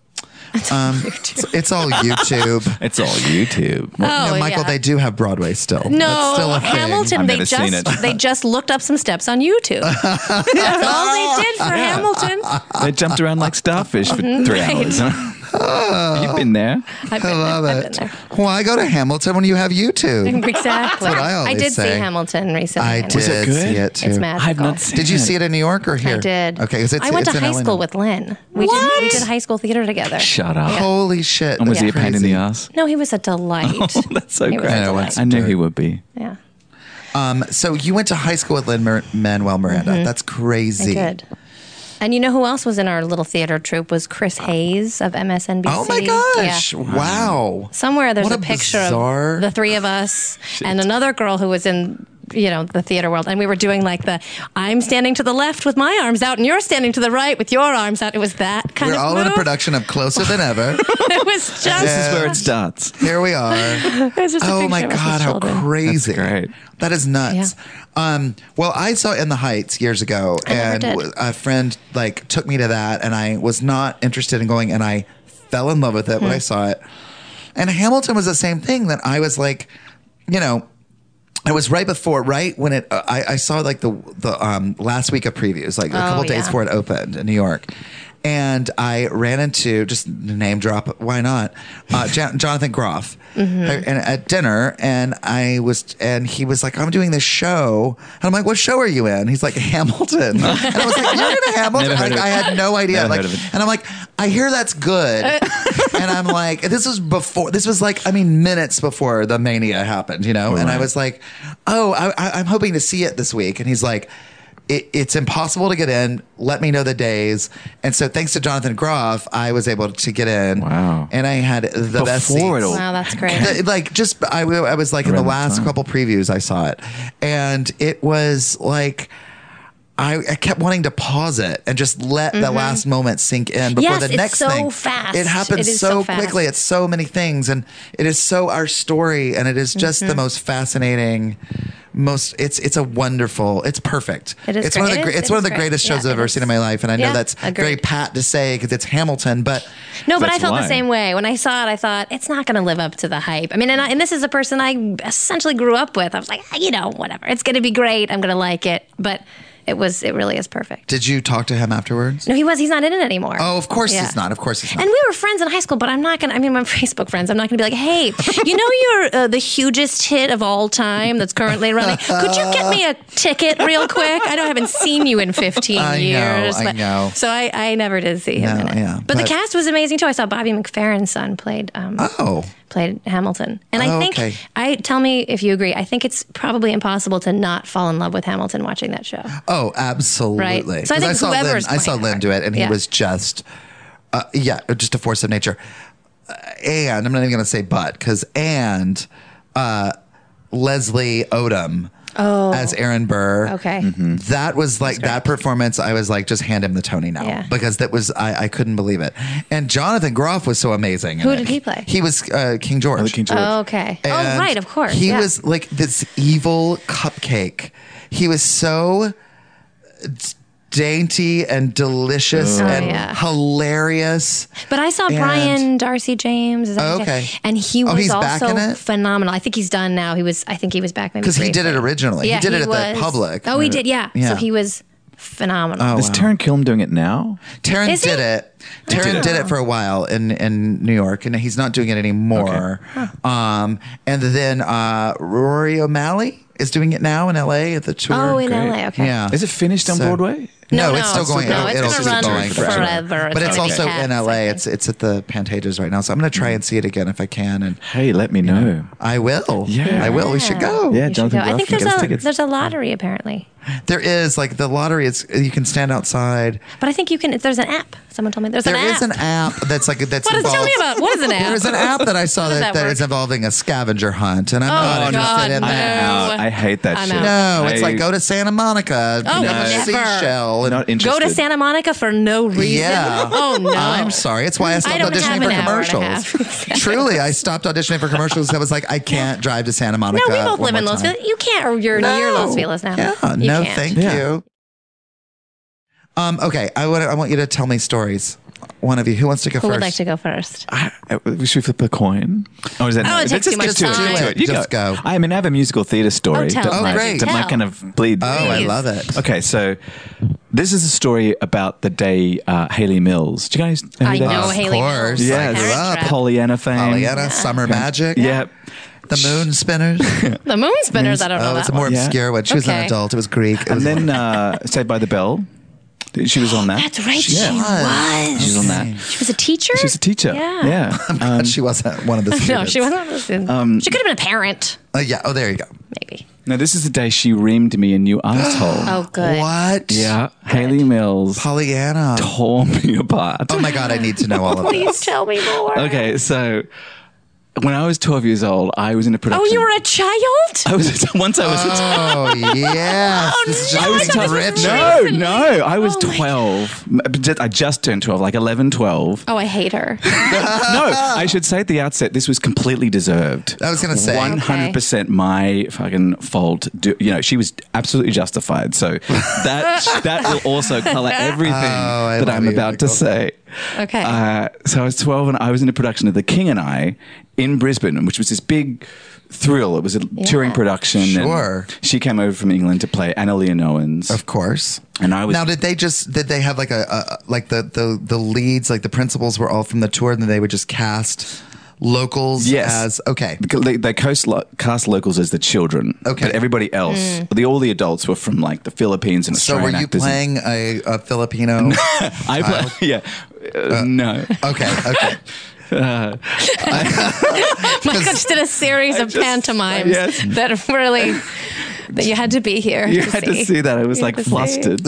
It's all YouTube. It's all YouTube. Oh, Michael, yeah. they do have Broadway still. That's No, still a thing. Hamilton. I've They never seen it. they just looked up some steps on YouTube. That's all they did for Hamilton. They jumped around like starfish for 3 right. hours. You've been there. I've I been love there. it. I've been there. Why go to Hamilton when you have YouTube? Exactly. what I always did say. see Hamilton recently. I and did it good? see it too. It's magical. I've not seen Did you it. see it in New York or here? I did. Okay, 'cause I went to in high LA school now. with Lynn. We did high school theater together. Shut up. Holy shit! And was he a that's pain in the crazy. ass? No, he was a delight. Oh, that's so He was great. a delight. I knew he would be. Yeah, So you went to high school with Lin-Manuel Miranda. That's crazy. I did. And you know who else was in our little theater troupe was Chris Hayes of MSNBC. Oh my gosh! Yeah. Wow. Somewhere there's What a a picture bizarre- of the three of us and another girl who was in the theater world, and we were doing like I'm standing to the left with my arms out and you're standing to the right with your arms out. It was that kind We're of all move. in a production of Closer Than Ever. It was just This is where it starts. Here we are. it was just a Oh picture my of us God, as how children. crazy. That's great. That is nuts. Well, I saw In the Heights years ago, never and did. a friend took me to that, and I was not interested in going, and I fell in love with it when I saw it. And Hamilton was the same thing, that I was like, it was right when it. I saw like the last week of previews, like a couple days yeah. before it opened in New York, and I ran into, just name drop, why not, Jonathan Groff, and at dinner, and he was like, I'm doing this show, and I'm like, what show are you in? He's like, Hamilton, and I was like, you're in a Hamilton? Never heard Like, of it. I had no idea, Never like, heard of it. and I'm like, I hear that's good, and I'm like, this was like, minutes before the mania happened, and I Right. was like, oh, I'm hoping to see it this week, and he's like, it's impossible to get in. Let me know the days. And so thanks to Jonathan Groff, I was able to get in. Wow. And I had the best seats. Before it all. Wow, that's great. I was like in the Around the last time. couple previews I saw it. And it was like, I kept wanting to pause it and just let the last moment sink in before Yes, the it's next so thing. fast. It happens It is so so fast. quickly. It's so many things, and it is so our story, and it is just Mm-hmm. the most fascinating. It's a wonderful. It's perfect. It is It's one of great. the It is- it's one of the it is greatest great. shows Yeah, I've it ever is. seen in my life, and I know Yeah, that's agreed. very pat to say because it's Hamilton, but No, but That's I felt why. the same way. When I saw it, I thought, it's not going to live up to the hype. I mean, and this is a person I essentially grew up with. I was like, whatever. It's going to be great. I'm going to like it. But it really is perfect. did you talk to him afterwards? No, he's not in it anymore. Oh, of course Yeah. he's not. Of course he's not. And we were friends in high school, but I'm not going to, we're Facebook friends. I'm not going to be like, hey, you're the hugest hit of all time that's currently running. Could you get me a ticket real quick? I haven't seen you in 15 I know, years. I but- know. So I never did see him No, in it. yeah, but the but- cast was amazing too. I saw Bobby McFerrin's son played Hamilton. And I think, okay. tell me if you agree, I think it's probably impossible to not fall in love with Hamilton watching that show. Oh, absolutely. Right. So I 'Cause think saw whoever's Lynn, I saw playing Lynn her. do it, and he Yeah. was just, just a force of nature. And I'm not even going to say but, because Leslie Odom as Aaron Burr. Okay. That was like that performance. I was like, just hand him the Tony now, Yeah. because that was I couldn't believe it. And Jonathan Groff was so amazing. Who did he play? He was King George. Oh, King George. Oh, okay. And right, of course. He yeah. was like this evil cupcake. He was so dainty and delicious and yeah. hilarious. But I saw And- Brian Darcy James. Is that Oh, his name? okay. And he was he's back also in it? phenomenal. I think he's done now. I think he was back maybe Because he did it briefly. originally. Yeah, he did it at was. the Public. Oh, he did. Yeah. Yeah. So he was phenomenal. Oh, Is wow. Taron Killam doing it now? Taron Is he? did it. Taron did it for a while in New York, and he's not doing it anymore. And then Rory O'Malley is doing it now in LA at the tour. Oh, in Great. LA. Okay. Yeah. Is it finished on So- Broadway? No, it's still going. No, it's it'll going to keep run going forever. But it's gonna be also cats, in LA. I think. It's at the Pantages right now. So I'm going to try and see it again if I can. And Hey, let me know. I will. Yeah. I will. We should go. Yeah, You should Jonathan go. I Groff think can get us tickets. there's a lottery apparently, There is like the lottery. You can stand outside. but I think you can. There's an app. Someone told me there's There an app. is an app that's like that's What is? Tell involved. me about what is an app? There's an app that I saw does that that is work? involving a scavenger hunt, and I'm not Oh, interested God, in no. that. Out. I hate that I'm shit. out. No, it's like go to Santa Monica, Oh, never. seashell. And, Not interested. Go to Santa Monica for no reason. yeah. Oh no. I'm sorry. It's why I stopped don't have auditioning an for hour and a commercials. half. Truly, I stopped auditioning for commercials. I was like, I can't drive to Santa Monica. No, we both one live in more Los time. Feliz. You can't. Or you're near Los Feliz now. Yeah, You no, can't. thank Yeah. you. Okay, I want you to tell me stories. One of you, who wants to go Who first? would like to go first? Should we flip a coin? Or is that Oh, it takes too much just do it. time. Just do it. You Just go. I mean, I have a musical theater story. Oh, tell that me. might- Oh, great. That might Tell. kind of bleed. Oh, I Please. love it. Okay, so this is a story about the day Haley Mills. Do you guys know who I that know is? Haley course. Mills. Yes. I grew up. Pollyanna fame. Pollyanna, Summer Magic, Yeah. The Moon Spinners. The Moon Spinners. I don't know Oh, that it's a more one. Yeah. obscure one. She was an Okay. adult. It was Greek. It And was then Saved by the Bell. She was on that. That's right. She Yeah. was. She was on that. She was a teacher. She was a teacher. Yeah. Yeah. but she wasn't one of the students. No, she wasn't. She could have been a parent, Yeah. Oh, there you go. maybe. Now, this is the day she reamed me a new asshole. Oh, good. What? Yeah. Haley Mills Pollyanna. tore me apart. Oh my God, I need to know all of Please this. tell me more. Okay, so when I was 12 years old, I was in a production. Oh, you were a child? I was once I was. Oh yes. Oh, This is no, just I being thought this was rich. No, I was Oh my 12. I just turned 12, like 11, 12. Oh, I hate her. No, I should say at the outset, this was completely deserved. I was gonna say. 100% my fucking fault. She was absolutely justified. So that will also color everything I that love I'm you, about to Nicole. say. Okay. So I was 12 and I was in a production of The King and I in Brisbane, which was this big thrill. It was a touring production. Sure. And she came over from England to play Anna Leonowens. Of course. And I was Now, did they have like like the leads, like the principals were all from the tour, and then they would just cast locals Yes. as okay. They cast locals as the children. Okay. But everybody else, all the adults were from like the Philippines and So Australian were you actors. playing a Filipino? I play, yeah. No. Okay. Michael just did a series of pantomimes yes. that really that you had to be here. You had to see that. I was You like had to see. flustered.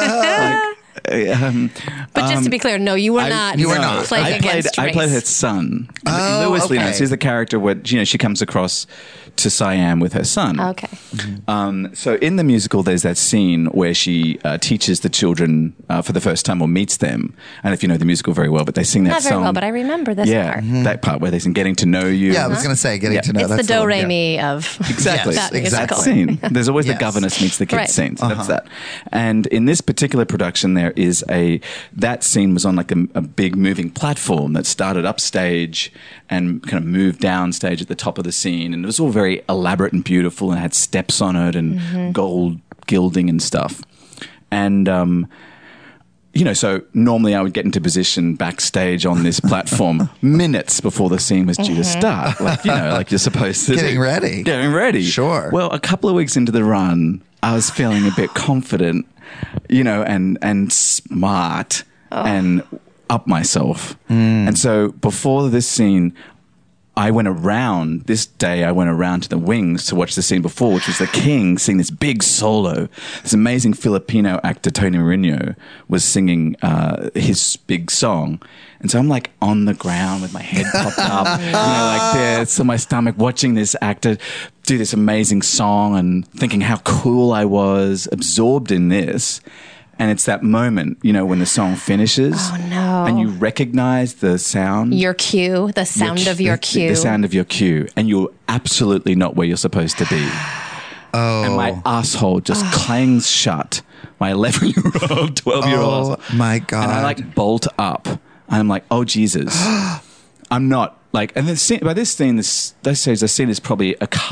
But just to be clear, no, you were not. you were not. playing I played. against I played her race. son. Oh, Lewis okay. Leonowens. He's the character where she comes across to Siam with her son. Okay. So in the musical, there's that scene where she teaches the children for the first time or meets them. And if you know the musical very well, but they sing that Not song. very well, but I remember this yeah, part. that part where they sing "Getting to Know You." Yeah, I was gonna say getting Yeah. to know. It's the that's do one, re yeah. mi of Exactly. Yes, that exactly. That musical. scene. There's always Yes. the governess meets the kids Right. scene. So that's that. And in this particular production, that scene was on like a big moving platform that started upstage and kind of moved downstage at the top of the scene. And it was all very elaborate and beautiful and had steps on it and gold gilding and stuff. And, so normally I would get into position backstage on this platform minutes before the scene was due to start. Like you're supposed to. Getting ready. Getting ready. Sure. Well, a couple of weeks into the run, I was feeling a bit confident, and smart and up myself. And so before this scene, I went around to the wings to watch the scene before, which was the king sing this big solo. This amazing Filipino actor, Tony Marino, was singing his big song. And so I'm like on the ground with my head popped up, like this on my stomach, watching this actor do this amazing song and thinking how cool I was, absorbed in this. And it's that moment, when the song finishes. Oh, no. And you recognize the sound. Your cue, the sound of your cue. The sound of your cue. And you're absolutely not where you're supposed to be. Oh. And my asshole just clangs shut. My 11-year-old, 12-year-old. Oh, my God. And I bolt up. I'm like, oh, Jesus. I'm not and by this scene, the scene is probably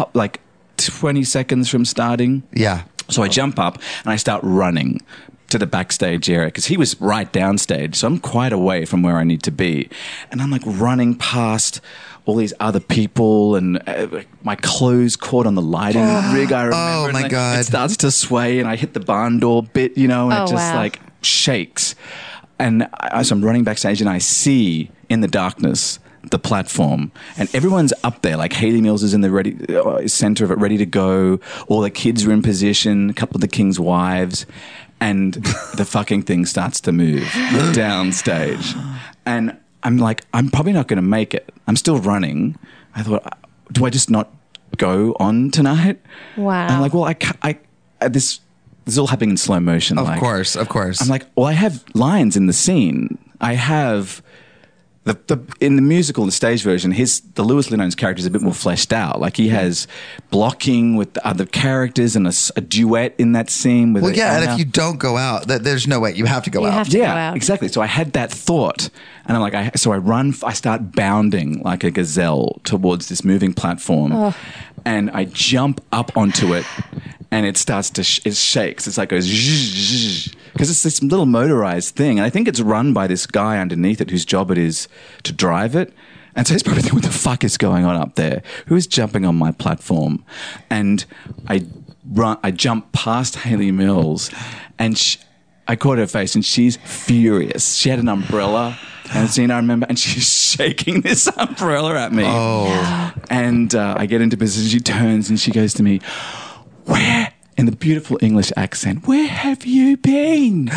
20 seconds from starting. Yeah. So I jump up and I start running to the backstage area because he was right downstage. So I'm quite away from where I need to be. And I'm like running past all these other people and my clothes caught on the lighting rig, I remember. Oh, my God. It starts to sway and I hit the barn door bit, and it just shakes. And so I'm running backstage and I see in the darkness the platform, and everyone's up there. Like Hayley Mills is in the center of it, ready to go. All the kids are in position. A couple of the king's wives, and the fucking thing starts to move downstage. And I'm like, I'm probably not going to make it. I'm still running. I thought, do I just not go on tonight? Wow. I'm like, well, this is all happening in slow motion. Of course. I'm like, well, I have lines in the scene. I have. In the musical, the stage version, the Louis Linone's character is a bit more fleshed out. Like he has blocking with the other characters and a duet in that scene. And if you don't go out, there's no way. You have to go out. Have to go out. Exactly. So I had that thought, and I'm like, I start bounding like a gazelle towards this moving platform, and I jump up onto it, and it starts to it shakes. It's like goes because it's this little motorized thing, and I think it's run by this guy underneath it whose job it is to drive it. And so he's probably thinking, what the fuck is going on up there? Who is jumping on my platform? And I jump past Hayley Mills, and I caught her face, and she's furious. She had an umbrella. And I remember, and she's shaking this umbrella at me. Oh. And I get into position. She turns and she goes to me, "Where?" In the beautiful English accent, "Where have you been?"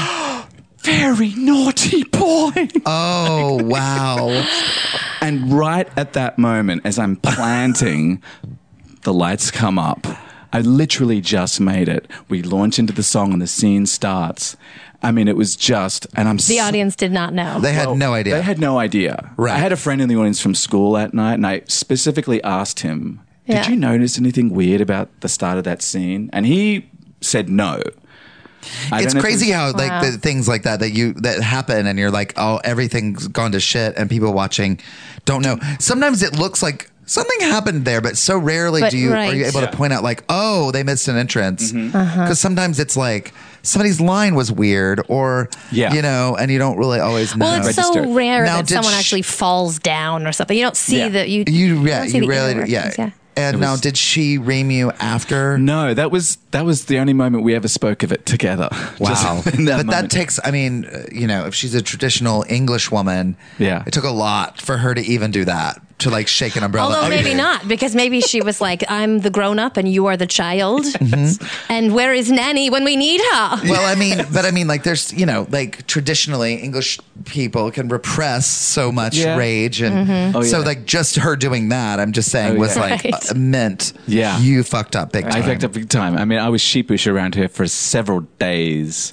"Very naughty boy." Oh, wow. And right at that moment, as I'm planting, the lights come up. I literally just made it. We launch into the song and the scene starts. I mean, it was just, and the audience did not know. They had no idea. They had no idea. Right. I had a friend in the audience from school that night, and I specifically asked him, did you notice anything weird about the start of that scene? And he said no. It's crazy how the things like that happen, and you're like, oh, everything's gone to shit, and people watching don't know. Sometimes it looks like something happened there, but so rarely are you able to point out like, oh, they missed an entrance. Because sometimes it's like somebody's line was weird, or and you don't really always know. Well, it's so rare that someone actually falls down or something. You don't see that. You rarely. And now, did she ream you after? No, that was the only moment we ever spoke of it together. Wow. That takes, if she's a traditional English woman, it took a lot for her to even do that, to like shake an umbrella. Although maybe not, because maybe she was like, I'm the grown up and you are the child. And where is Nanny when we need her? Well, like there's, like traditionally English people can repress so much rage. And like just her doing that, I'm just saying was meant you fucked up big time. I fucked up big time. I mean, I was sheepish around her for several days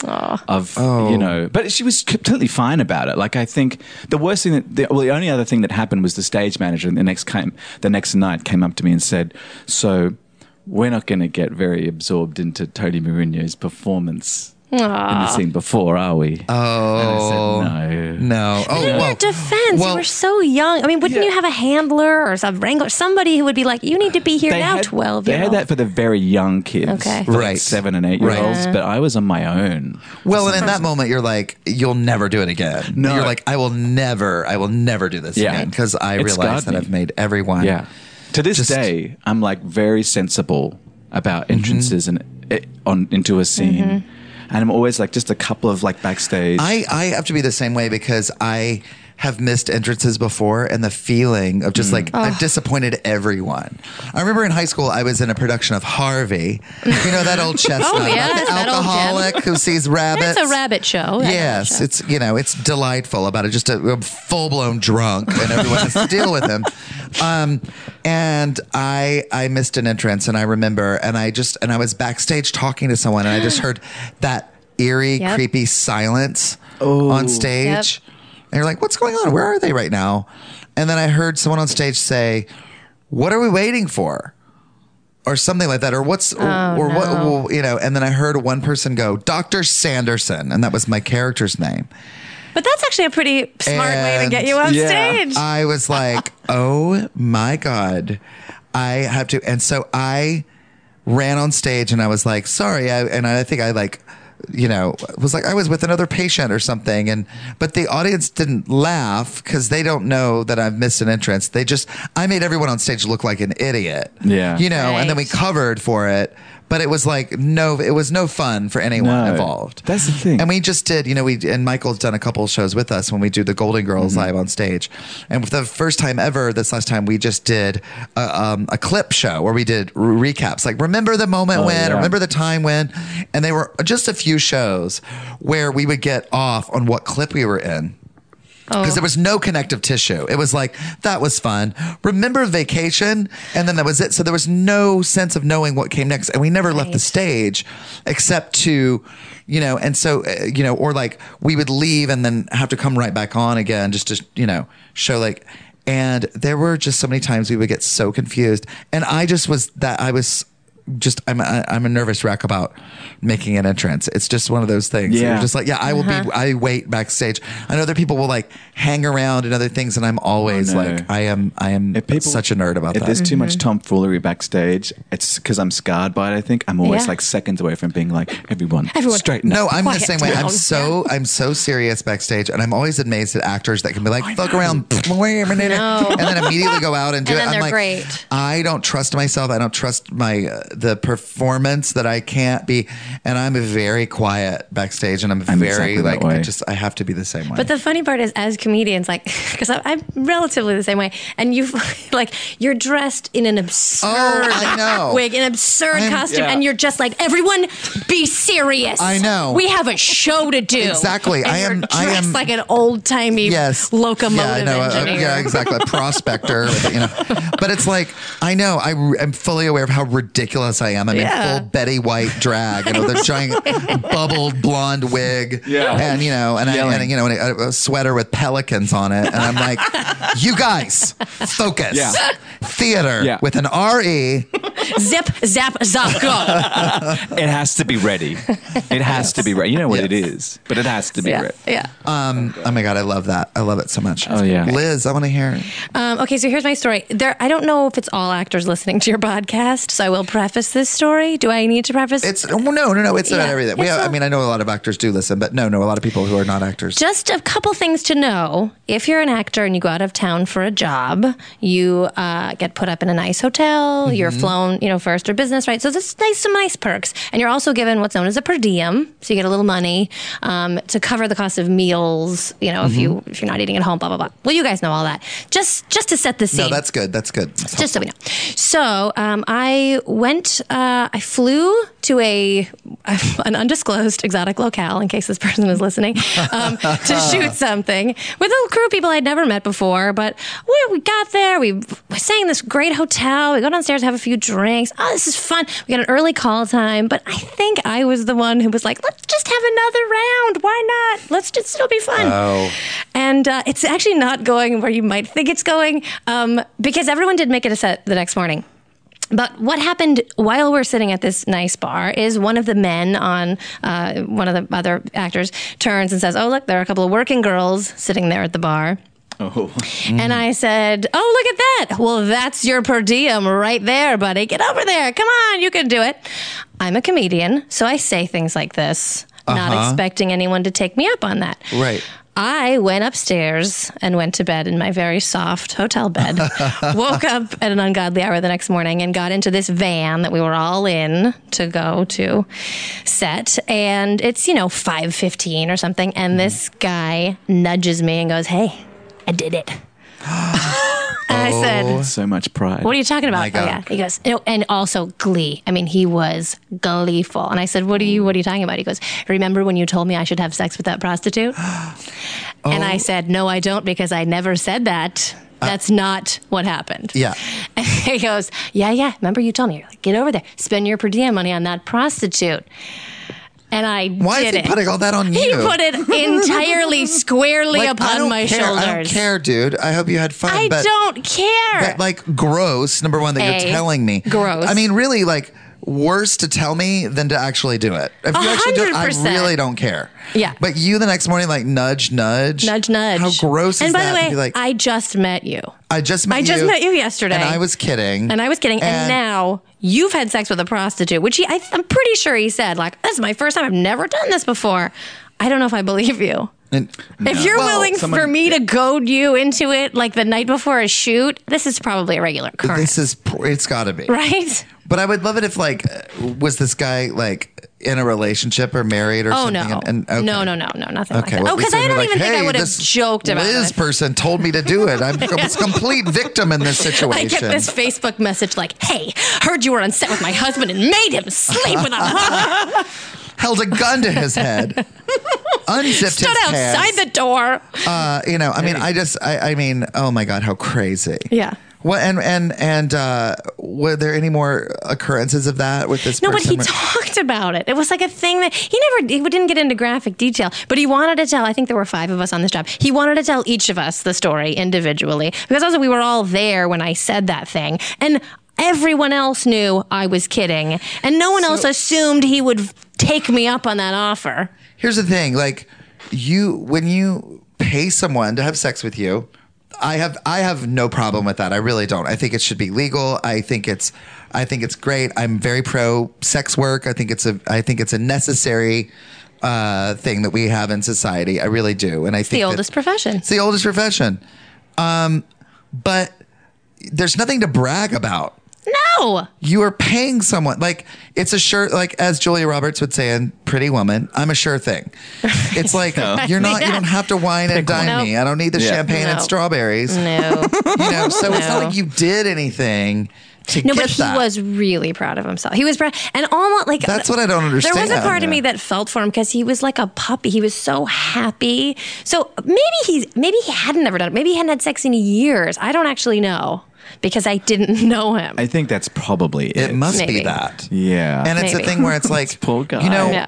but she was completely fine about it. Like, I think the worst thing the only other thing that happened was the stage manager the next night came up to me and said, "So we're not going to get very absorbed into Tony Marino's performance in the scene before, are we?" Oh, and I said, no. But in your defense, you were so young. I mean, wouldn't you have a handler or some wrangler, somebody who would be like, "You need to be here now." 12 years. They had that for the very young kids, for like 7 and 8 year olds. But I was on my own. Well, and in that moment, you're like, "You'll never do it again." No, you're like, I will never do this again, because I realize that I've made everyone. Yeah. To this day, I'm like very sensible about entrances into a scene. And I'm always like just a couple of like backstage. I have to be the same way, because I have missed entrances before, and the feeling of just like I've disappointed everyone. I remember in high school I was in a production of Harvey. You know that old chestnut about yes, the that old alcoholic who sees rabbits. It's a rabbit show. Yes, it's it's delightful about it. Just a full blown drunk, and everyone has to deal with him. And I missed an entrance, and I remember, and I was backstage talking to someone, and I just heard that eerie, creepy silence on stage. And you're like, what's going on? Where are they right now? And then I heard someone on stage say, what are we waiting for? Or something like that. Or what, and then I heard one person go, Dr. Sanderson. And that was my character's name. But that's actually a pretty smart way to get you on stage. I was like, oh my God, I have to. And so I ran on stage and I was like, sorry. I think I was like I was with another patient or something, but the audience didn't laugh because they don't know that I've missed an entrance. I made everyone on stage look like an idiot. Yeah. And then we covered for it, but it was like it was no fun for anyone involved. That's the thing. And we just did, and Michael's done a couple of shows with us when we do the Golden Girls live on stage. And for the first time ever, this last time, we just did a clip show where we did recaps. Like, remember the moment when, remember the time when, and they were just a few shows where we would get off on what clip we were in. Because there was no connective tissue. It was like, that was fun. Remember Vacation? And then that was it. So there was no sense of knowing what came next. And we never left the stage except to, and so, or like we would leave and then have to come right back on again just to, show like, and there were just so many times we would get so confused. And I'm a nervous wreck about making an entrance. It's just one of those things. Yeah. You're just like, I wait backstage. I know other people will like hang around and other things, and I'm always like, I am such a nerd about that. If there's too much tomfoolery backstage, it's because I'm scarred by it. I think I'm always like seconds away from being like, everyone straighten up. No, I'm the Quiet same way. down. I'm so serious backstage, and I'm always amazed at actors that can be like, fuck around, wait a minute, and then immediately go out and do And it. then I'm they're like, great. I don't trust myself. I don't trust the performance that I can't be, and I'm very quiet backstage, and I'm very exactly that way. I have to be the same way. But the funny part is, as comedians, like, because I'm relatively the same way, and you're dressed in an absurd wig, an absurd costume, and you're just like, everyone, be serious. I know. We have a show to do. Exactly. And you're dressed like an old timey locomotive engineer. Yeah, exactly. A prospector. But it's like, I know. I'm fully aware of how ridiculous I am. I'm in full Betty White drag, with a giant bubbled blonde wig, and a sweater with pelicans on it, and I'm like, you guys, focus, theater with an R-E. Zip, zap, zap, go. It has to be ready. It has to be ready. You know what it is, but it has to be ready. Yeah. Oh my God, I love that. I love it so much. Oh yeah, Liz, I want to hear. Okay, so here's my story. I don't know if it's all actors listening to your podcast, so I will preface this story. Do I need to preface? No. It's about everything. I know a lot of actors do listen, but no, a lot of people who are not actors. Just a couple things to know. If you're an actor and you go out of town for a job, you get put up in a nice hotel. You're flown, first or business, right? So there's some nice perks, and you're also given what's known as a per diem, so you get a little money to cover the cost of meals. If you're not eating at home, blah blah blah. Well, you guys know all that. Just to set the scene. No, that's good. That's good. Just so we know. So I flew to an undisclosed exotic locale, in case this person is listening, to shoot something with a crew of people I'd never met before. But we got there, we stayed in this great hotel, we go downstairs, have a few drinks. Oh, this is fun. We got an early call time, but I think I was the one who was like, let's just have another round. Why not? It'll be fun. Oh. And it's actually not going where you might think it's going, because everyone did make it a set the next morning. But what happened while we're sitting at this nice bar is one of the men on one of the other actors turns and says, oh, look, there are a couple of working girls sitting there at the bar. Oh. And I said, oh, look at that. Well, that's your per diem right there, buddy. Get over there. Come on, you can do it. I'm a comedian, so I say things like this, not expecting anyone to take me up on that. Right. I went upstairs and went to bed in my very soft hotel bed, woke up at an ungodly hour the next morning and got into this van that we were all in to go to set. And it's, 5:15 or something. And this guy nudges me and goes, hey, I did it. And I said, So much pride. what are you talking about? My Oh, God. yeah. He goes, no, and also glee. I mean, he was gleeful. And I said, what are you talking about? He goes, remember when you told me I should have sex with that prostitute? And I said, no, I don't, because I never said that. That's not what happened. Yeah. And he goes, yeah. Remember you told me, you're like, get over there, spend your per diem money on that prostitute. And I Why did is he it. putting all that on you? He put it entirely squarely Like, I upon don't my care. shoulders. I don't care, dude. I hope you had fun. I but, don't care. But like, gross. Number one, that you're telling me. Gross. I mean, really, like, worse to tell me than to actually do it. If you actually do it, I 100%. really don't care. Yeah. But you the next morning, like, nudge. Nudge. How gross is And by that? the to way, be like, I just met you. I just met you yesterday. And I was kidding. And now you've had sex with a prostitute, which I'm pretty sure he said, like, this is my first time. I've never done this before. I don't know if I believe you. If you're willing for me to goad you into it like the night before a shoot, this is probably a regular occurrence. It's got to be. Right? But I would love it if, like, was this guy, like, in a relationship or married or something? No. And, okay. No, nothing like that. Well, oh, because I don't even think I would have this joked about Liz it. person told me to do it. I was a complete victim in this situation. I get this Facebook message like, hey, heard you were on set with my husband and made him sleep with a held a gun to his head, unzipped stood his outside pants. the door. I mean, oh my God, how crazy. Yeah. What and were there any more occurrences of that with this No, but person? he talked about it. It was like a thing that he didn't get into graphic detail, but he wanted to tell. I think there were 5 of us on this job. He wanted to tell each of us the story individually because also we were all there when I said that thing, and everyone else knew I was kidding, and no one else assumed he would take me up on that offer. Here's the thing, like when you pay someone to have sex with you, I have no problem with that. I really don't. I think it should be legal. I think it's great. I'm very pro sex work. I think it's a necessary thing that we have in society. I really do. And I think the oldest profession. It's the oldest profession. But there's nothing to brag about. No. You are paying someone, like, it's a sure, like, as Julia Roberts would say in Pretty Woman, I'm a sure thing. It's like, you don't have to wine and dine me. I don't need the champagne and strawberries. No. So it's not like you did anything to No, get but he that. was really proud of himself. He was proud, and almost like That's what I don't understand. There was a part of me that felt for him because he was like a puppy. He was so happy. So maybe he hadn't ever done it. Maybe he hadn't had sex in years. I don't actually know because I didn't know him. I think that's probably it. It must Maybe. be that. Yeah. And it's a Maybe. thing where it's like, Poor guy.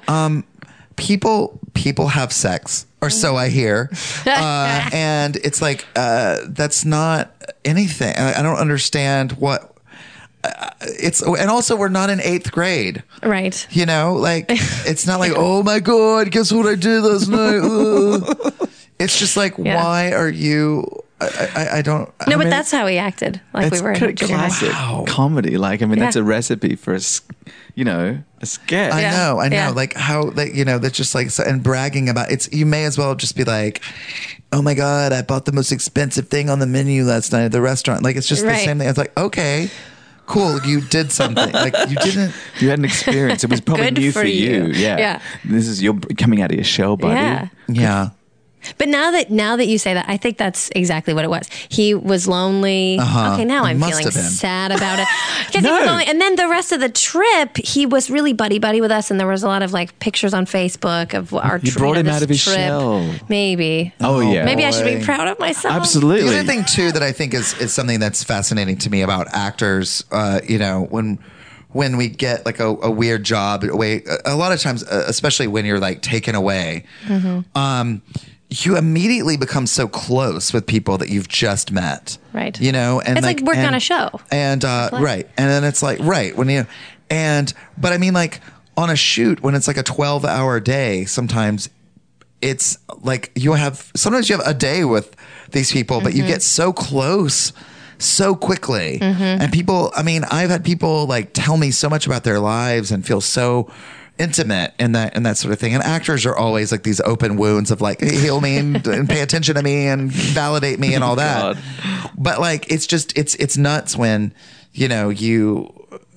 people have sex, or so I hear, and it's like that's not anything. I don't understand what it's. And also, we're not in 8th grade, Right. like it's not like, oh my God, guess what I did last night? It's just like, why are you? I don't. No, I but mean, that's how he acted. Like It's we were kind of in junior high. classic comedy. Like, I mean, that's Yeah. a recipe for a sketch. I know. Yeah. Like how that's just like, and bragging about it's, you may as well just be like, oh my God, I bought the most expensive thing on the menu last night at the restaurant. Like, it's just the Right. same thing. It's like, okay, cool. You did something. Like, you didn't. You had an experience. It was probably Good new for for you. you. Yeah. Yeah. This is you're coming out of your shell, buddy. Yeah. Yeah. But now that you say that, I think that's exactly what it was. He was lonely. Okay, now It I'm must feeling have been. sad about it. Because he was lonely. And then the rest of the trip, he was really buddy-buddy with us, and there was a lot of like pictures on Facebook of our You trip. brought him this out of his trip. shell. Maybe. Oh, yeah. Maybe I should be boy. proud of myself. Absolutely. The other thing too that I think is something that's fascinating to me about actors, when we get like a weird job away, a lot of times, especially when you're like taken away, you immediately become so close with people that you've just met. Right. And It's like working on a show. And right. And then it's like, right, but I mean, like, on a shoot, when it's like a 12-hour day, sometimes it's like sometimes you have a day with these people, but you get so close so quickly. And people, I mean, I've had people like tell me so much about their lives and feel so intimate and that sort of thing. And actors are always like these open wounds of like, hey, heal me and pay attention to me and validate me and all that. God. But like, it's just, it's nuts when,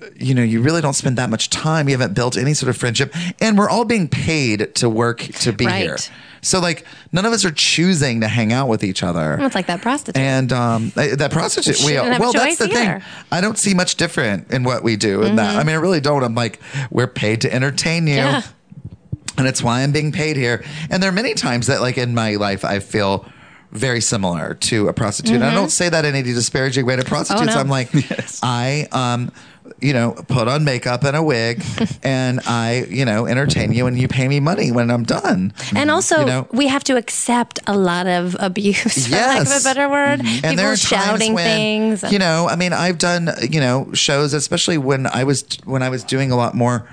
you really don't spend that much time. You haven't built any sort of friendship, and we're all being paid to work to be Right. here. So like none of us are choosing to hang out with each other. Well, it's like that prostitute. And that prostitute, Shouldn't have a well, that's choice the thing. either. I don't see much different in what we do in that. I mean, I really don't. I'm like, we're paid to entertain you. Yeah. And it's why I'm being paid here. And there are many times that like in my life, I feel very similar to a prostitute. And I don't say that in any disparaging way to prostitutes. no. I'm like, I, put on makeup and a wig and I, entertain you and you pay me money when I'm done. And also, You know? we have to accept a lot of abuse, for lack of a Yes. better word. And there People are shouting times when, things. and- I've done, shows, especially when I was doing a lot more,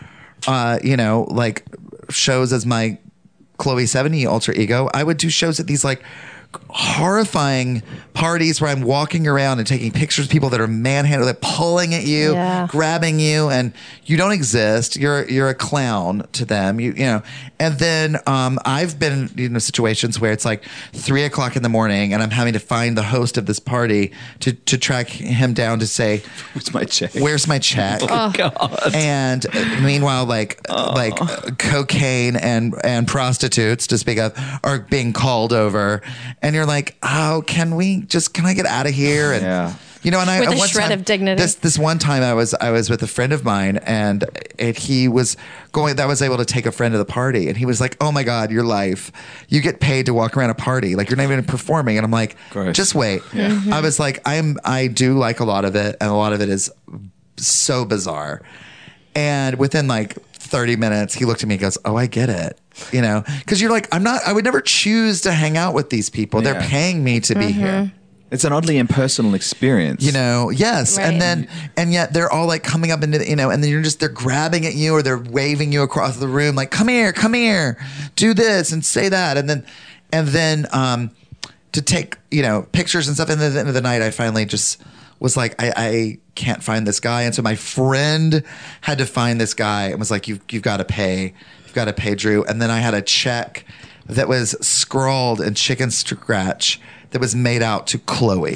like shows as my Chloe 70 alter ego. I would do shows at these like horrifying parties where I'm walking around and taking pictures of people that are manhandled, they're pulling at you, Yeah. grabbing you, and you don't exist. You're a clown to them. You know. And then I've been in situations where it's like 3 o'clock in the morning, and I'm having to find the host of this party to track him down to say, Where's my check? "Where's my check?" Oh, God. And meanwhile, like cocaine and prostitutes, to speak of, are being called over, and you're like, "Oh, can I get out of here?" And Yeah. and I With a one shred time- of dignity. This one time, I was with a friend of mine, and he was going. That was able to take a friend to the party, and he was like, "Oh my God, your life! You get paid to walk around a party, like you're not even performing." And I'm like, Gross. "Just wait." I was like, I do like a lot of it, and a lot of it is so bizarre. And within like 30 minutes, he looked at me and goes, "Oh, I get it." Because you're like, I would never choose to hang out with these people. They're Yeah. paying me to be here. It's an oddly impersonal experience. Yes. Right. And yet they're all like coming up into, and then they're grabbing at you or they're waving you across the room, like, come here, do this and say that. And then to take, pictures and stuff. And at the end of the night, I finally just was like, I can't find this guy. And so my friend had to find this guy and was like, you've got to pay Drew. And then I had a check that was scrawled in chicken scratch that was made out to Chloe.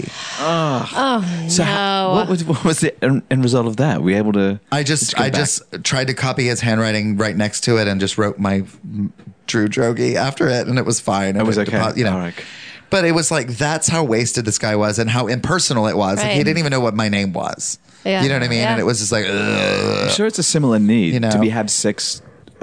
So what was the end result of that? Were you able to? I just tried to copy his handwriting right next to it and just wrote my Drew Drogi after it, and it was fine. It was okay. All right. But it was like, that's how wasted this guy was and how impersonal it was. Like, he Right. didn't even know what my name was. Yeah. You know what I mean? Yeah. And it was just like, ugh. I'm sure it's a similar need You to know? had sex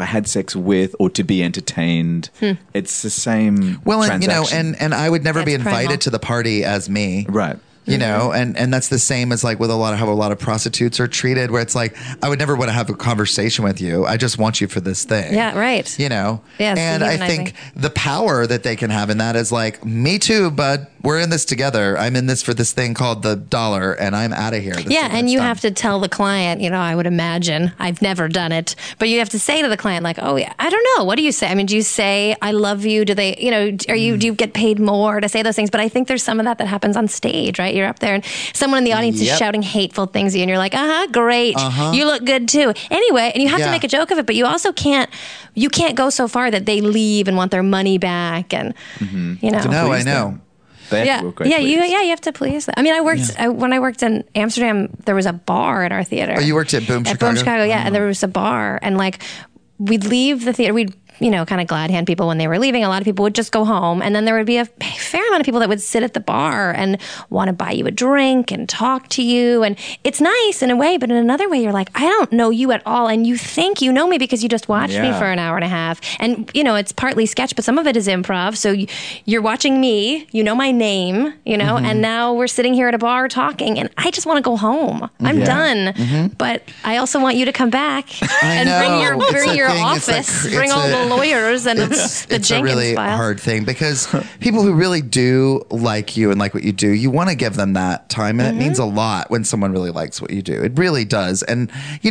with or to be entertained. It's the same. Well, and, transaction. and I would never be That's primal. invited to the party as me. Right. And that's the same as like with how a lot of prostitutes are treated, where it's like, I would never want to have a conversation with you. I just want you for this thing. Yeah, right. Yeah, it's and I dehumanizing. think the power that they can have in that is like, me too, bud. We're in this together. I'm in this for this thing called the dollar, and I'm out of here. Yeah, and you have to tell the client, I would imagine, I've never done it, but you have to say to the client, like, oh, yeah, I don't know. What do you say? I mean, do you say, I love you? Do they, do you get paid more to say those things? But I think there's some of that happens on stage, right? You're up there and someone in the audience is Yep. shouting hateful things at you, and you're like, great. You look good too. Anyway, and you have to Yeah. make a joke of it, but you also can't go so far that they leave and want their money back. And, No, I Please know. them. They have to work great, you please. have to please them. I mean, when I worked in Amsterdam, there was a bar at our theater. Oh, you worked at Boom Chicago? Boom Chicago, yeah. And there was a bar, and like we'd leave the theater. We'd kind of glad hand people when they were leaving. A lot of people would just go home, and then there would be a fair amount of people that would sit at the bar and want to buy you a drink and talk to you. And it's nice in a way, but in another way, you're like, I don't know you at all, and you think you know me because you just watched me Yeah. for an hour and a half. And it's partly sketch, but some of it is improv. So you're watching me, you know my name, and now we're sitting here at a bar talking, and I just want to go home. I'm done, but I also want you to come back and know. It's bring a your thing. It's office, a- bring it's all a- the lawyers and the It's Jenkins a really file. hard thing because people who really do like you and like what you do, you want to give them that time, and it means a lot when someone really likes what you do. It really does. And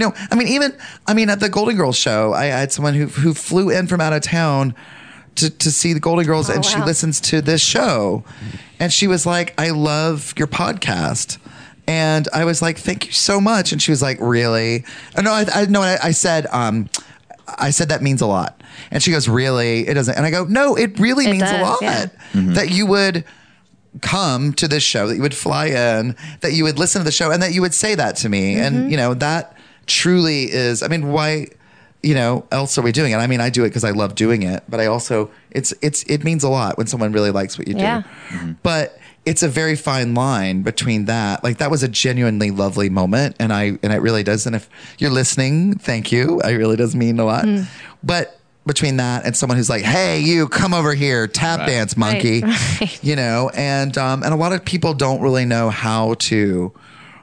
at the Golden Girls show, I had someone who flew in from out of town to see the Golden Girls, and she wow. listens to this show, and she was like, "I love your podcast." And I was like, "Thank you so much." And she was like, "Really?" I said, I said, "That means a lot." And she goes, "Really? It doesn't." And I go, "No, it really means a does, lot yeah. that you would come to this show, that you would fly in, that you would listen to the show, and that you would say that to me." And, that truly is, I mean, why, else are we doing it? I mean, I do it because I love doing it, but I also, it means a lot when someone really likes what you do. Yeah. But it's a very fine line between that. Like, that was a genuinely lovely moment, and it really does. And if you're listening, thank you. It really does mean a lot. But between that and someone who's like, "Hey, you come over here, tap dance, monkey," Right. and a lot of people don't really know how to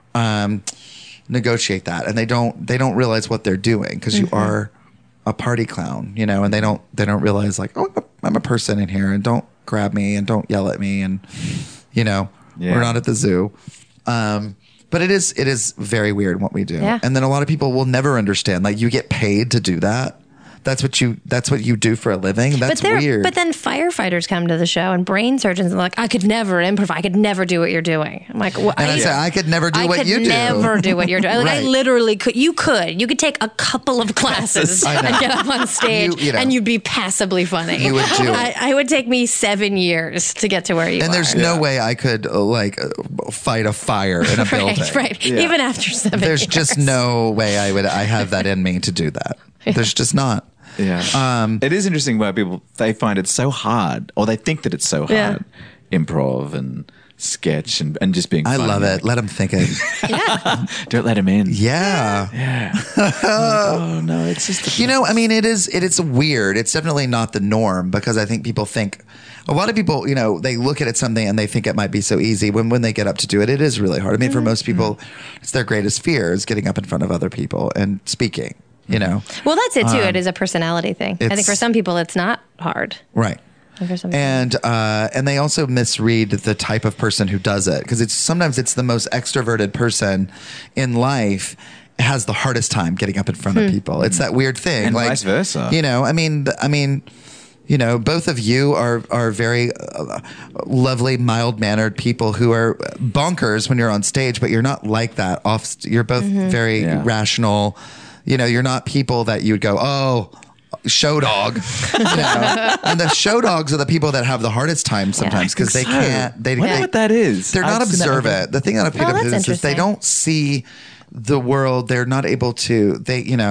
negotiate that, and they don't realize what they're doing, because you are a party clown, and they don't realize, like, oh, I'm a person in here, and don't grab me and don't yell at me, and we're not at the zoo. But it is very weird what we do. Yeah. And then a lot of people will never understand, like, you get paid to do that. That's what you do for a living. That's weird. But then firefighters come to the show, and brain surgeons are like, I could never improvise. I could never do what you're doing. I'm like, well, and I say, I could never do what you do. I could never do what you're doing. Like, Right. I literally could. You could take a couple of classes I know. and get up on stage, and you'd be passably funny. You would do it. I would take me 7 years to get to where you are. And there's no way I could fight a fire in a building. Right. Even after 7 There's years. just no way I have that in me to do that. There's just not. Yeah. It is interesting why they find it so hard, or they think that it's so hard. Yeah. Improv and sketch and just being I funny. love it. Let them think it. Don't let him in. Yeah. Oh no, it's just I mean, it is weird. It's definitely not the norm, because I think people think, a lot of people, they look at something and they think it might be so easy. When they get up to do it, it is really hard. I mean, for most people, it's their greatest fear, is getting up in front of other people and speaking, Well, that's it too. It is a personality thing. I think it's- for some people it's not hard. Right. And for some people, And they also misread the type of person who does it, because sometimes it's the most extroverted person in life has the hardest time getting up in front of people. It's that weird thing, And like, vice versa. I mean, both of you are very lovely, mild-mannered people who are bonkers when you're on stage, but you're not like that. You're both very rational. You're not people that you would go, oh, show dog. And the show dogs are the people that have the hardest time sometimes, because they can't. They I wonder what that is. They're not I've seen that observant. The thing that I picked up that's is they interesting. don't see the world. They're not able to.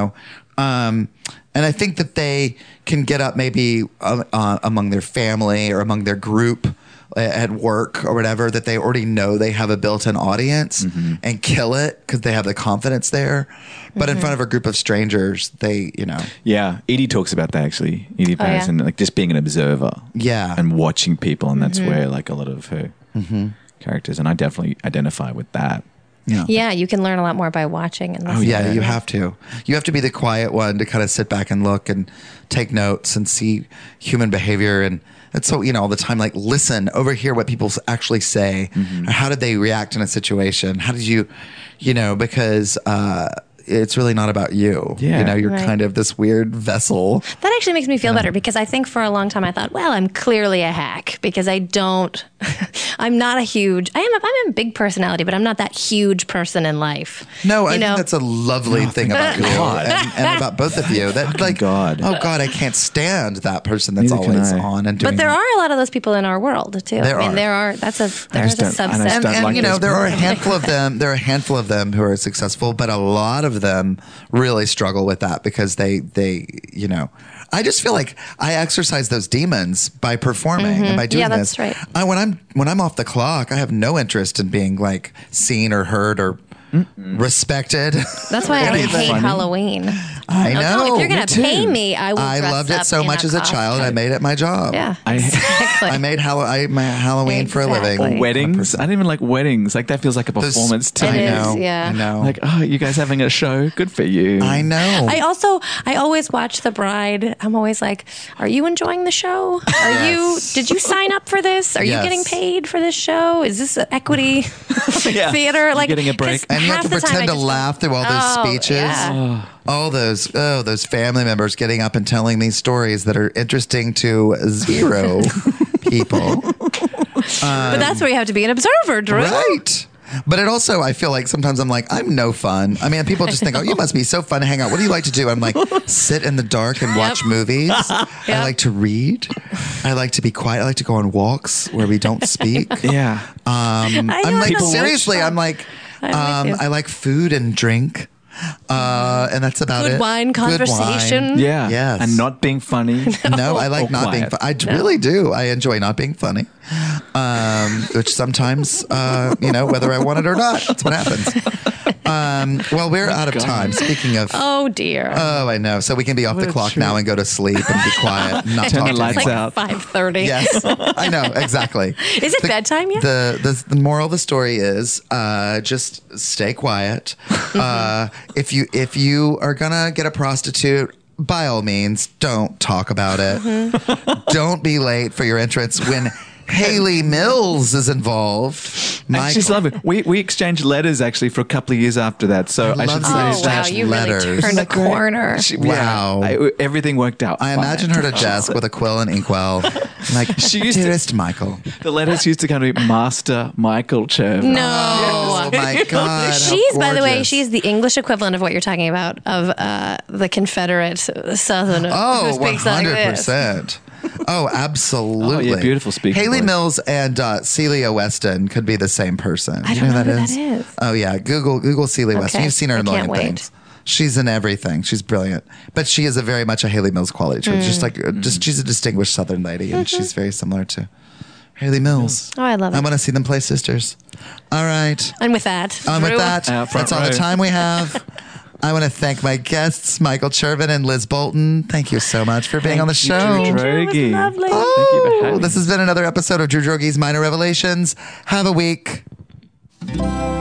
And I think that they can get up maybe among their family or among their group at work or whatever, that they already know they have a built-in audience and kill it because they have the confidence there. But in front of a group of strangers, they, Yeah, Edie talks about that actually. Edie Patterson, like just being an observer, Yeah. and watching people, and that's where like a lot of her characters, and I definitely identify with that. yeah, you can learn a lot more by watching and listening. Yeah, you have to. You have to be the quiet one to kind of sit back and look and take notes and see human behavior. And that's so, all the time, like, listen, overhear what people actually say. Or how did they react in a situation? How did you, because it's really not about you. Yeah. You're Right. kind of this weird vessel. That actually makes me feel better, because I think for a long time I thought, well, I'm clearly a hack because I don't, I'm not a huge, I'm a big personality, but I'm not that huge person in life. No, I think that's a lovely thing about you God. and about both of you. That, like, God. oh God, I can't stand that person that's Neither can always I. on and doing But there that. are a lot of those people in our world too. There I mean, are. there are, there's a just don't- I just subset. don't And like those there are a people. handful of them. There are a handful of them who are successful, but a lot of them really struggle with that, because they I just feel like I exercise those demons by performing and by doing Yeah, this. that's right. When I'm off the clock, I have no interest in being like seen or heard or respected. That's why I Anything. hate Halloween. I No, know. if you're going me to too. pay me, I will I dress loved it up so in much as a child. I costume. made it my job. Yeah, I- exactly. I made Halloween for a living. Exactly. Or weddings. I don't even like weddings. Like that feels like a Those- performance too. It I is, know. yeah. I know. Like, oh, you guys having a show? Good for you. I know. I always watch The Bride. I'm always like, are you enjoying the show? Did you sign up for this? Are Yes. you getting paid for this show? Is this an equity Yeah. theater? You're Like, getting a break. 'cause And you have half to the time pretend I to just laugh through all those speeches. Yeah. All those family members getting up and telling these stories that are interesting to zero people. But that's where you have to be an observer, Drew. Right. But it also, I feel like sometimes I'm like, I'm no fun. I mean, people just think, oh, you must be so fun to hang out. What do you like to do? I'm like, sit in the dark and watch movies. I like to read. I like to be quiet. I like to go on walks where we don't speak. Yeah. I know, I'm like, that's seriously, fun. I'm like, I'm with you. I like food and drink. And that's about it. Good wine conversation. Yeah. Yes. And not being funny. No, I like Or not being quiet. funny. I really do. I enjoy not being funny. Which sometimes, whether I want it or not, that's what happens. Well, we're out of time. Speaking of... Oh, dear. Oh, I know. So we can be off the a clock treat. now and go to sleep and be quiet and not Turn talk the to lights anyone. out. 5:30. Yes, I know. Exactly. Is it bedtime yet? The moral of the story is just stay quiet. If you are gonna get a prostitute, by all means, don't talk about it. Don't be late for your entrance when Haley Mills is involved. And she's lovely. We exchanged letters actually for a couple of years after that. So I should love say that. Oh, wow. Exchange You letters. really turned a corner. Wow. Everything worked out. I fine. imagine her at a desk with a quill and inkwell, like, She used to- dearest Michael. The letters used to come to be Master Michael Cherv. No. Oh my God! how She's, by the way, gorgeous. she's the English equivalent of what you're talking about, of the Confederate Southerner Oh, who speaks like this. 100%. Oh, absolutely. Oh, yeah, beautiful speaking Haley voice. Mills and Celia Weston could be the same person. I You don't know know who who that is. Oh, yeah. Google Celia Weston. Okay. You've seen her in a I million can't wait. things. She's in everything. She's brilliant. But she is very much a Haley Mills quality to her. Just she's a distinguished Southern lady, and she's very similar to Haley Mills. Oh, I love it. I want to see them play sisters. All right. And with that, With Drew, that, Out front that's all the row. time we have. I want to thank my guests, Michael Chervin and Liz Bolton. Thank you so much for being on the show. Drew Droege. lovely. Thank you for having This has been another episode of Drew Droge's Minor Revelations. Have a week.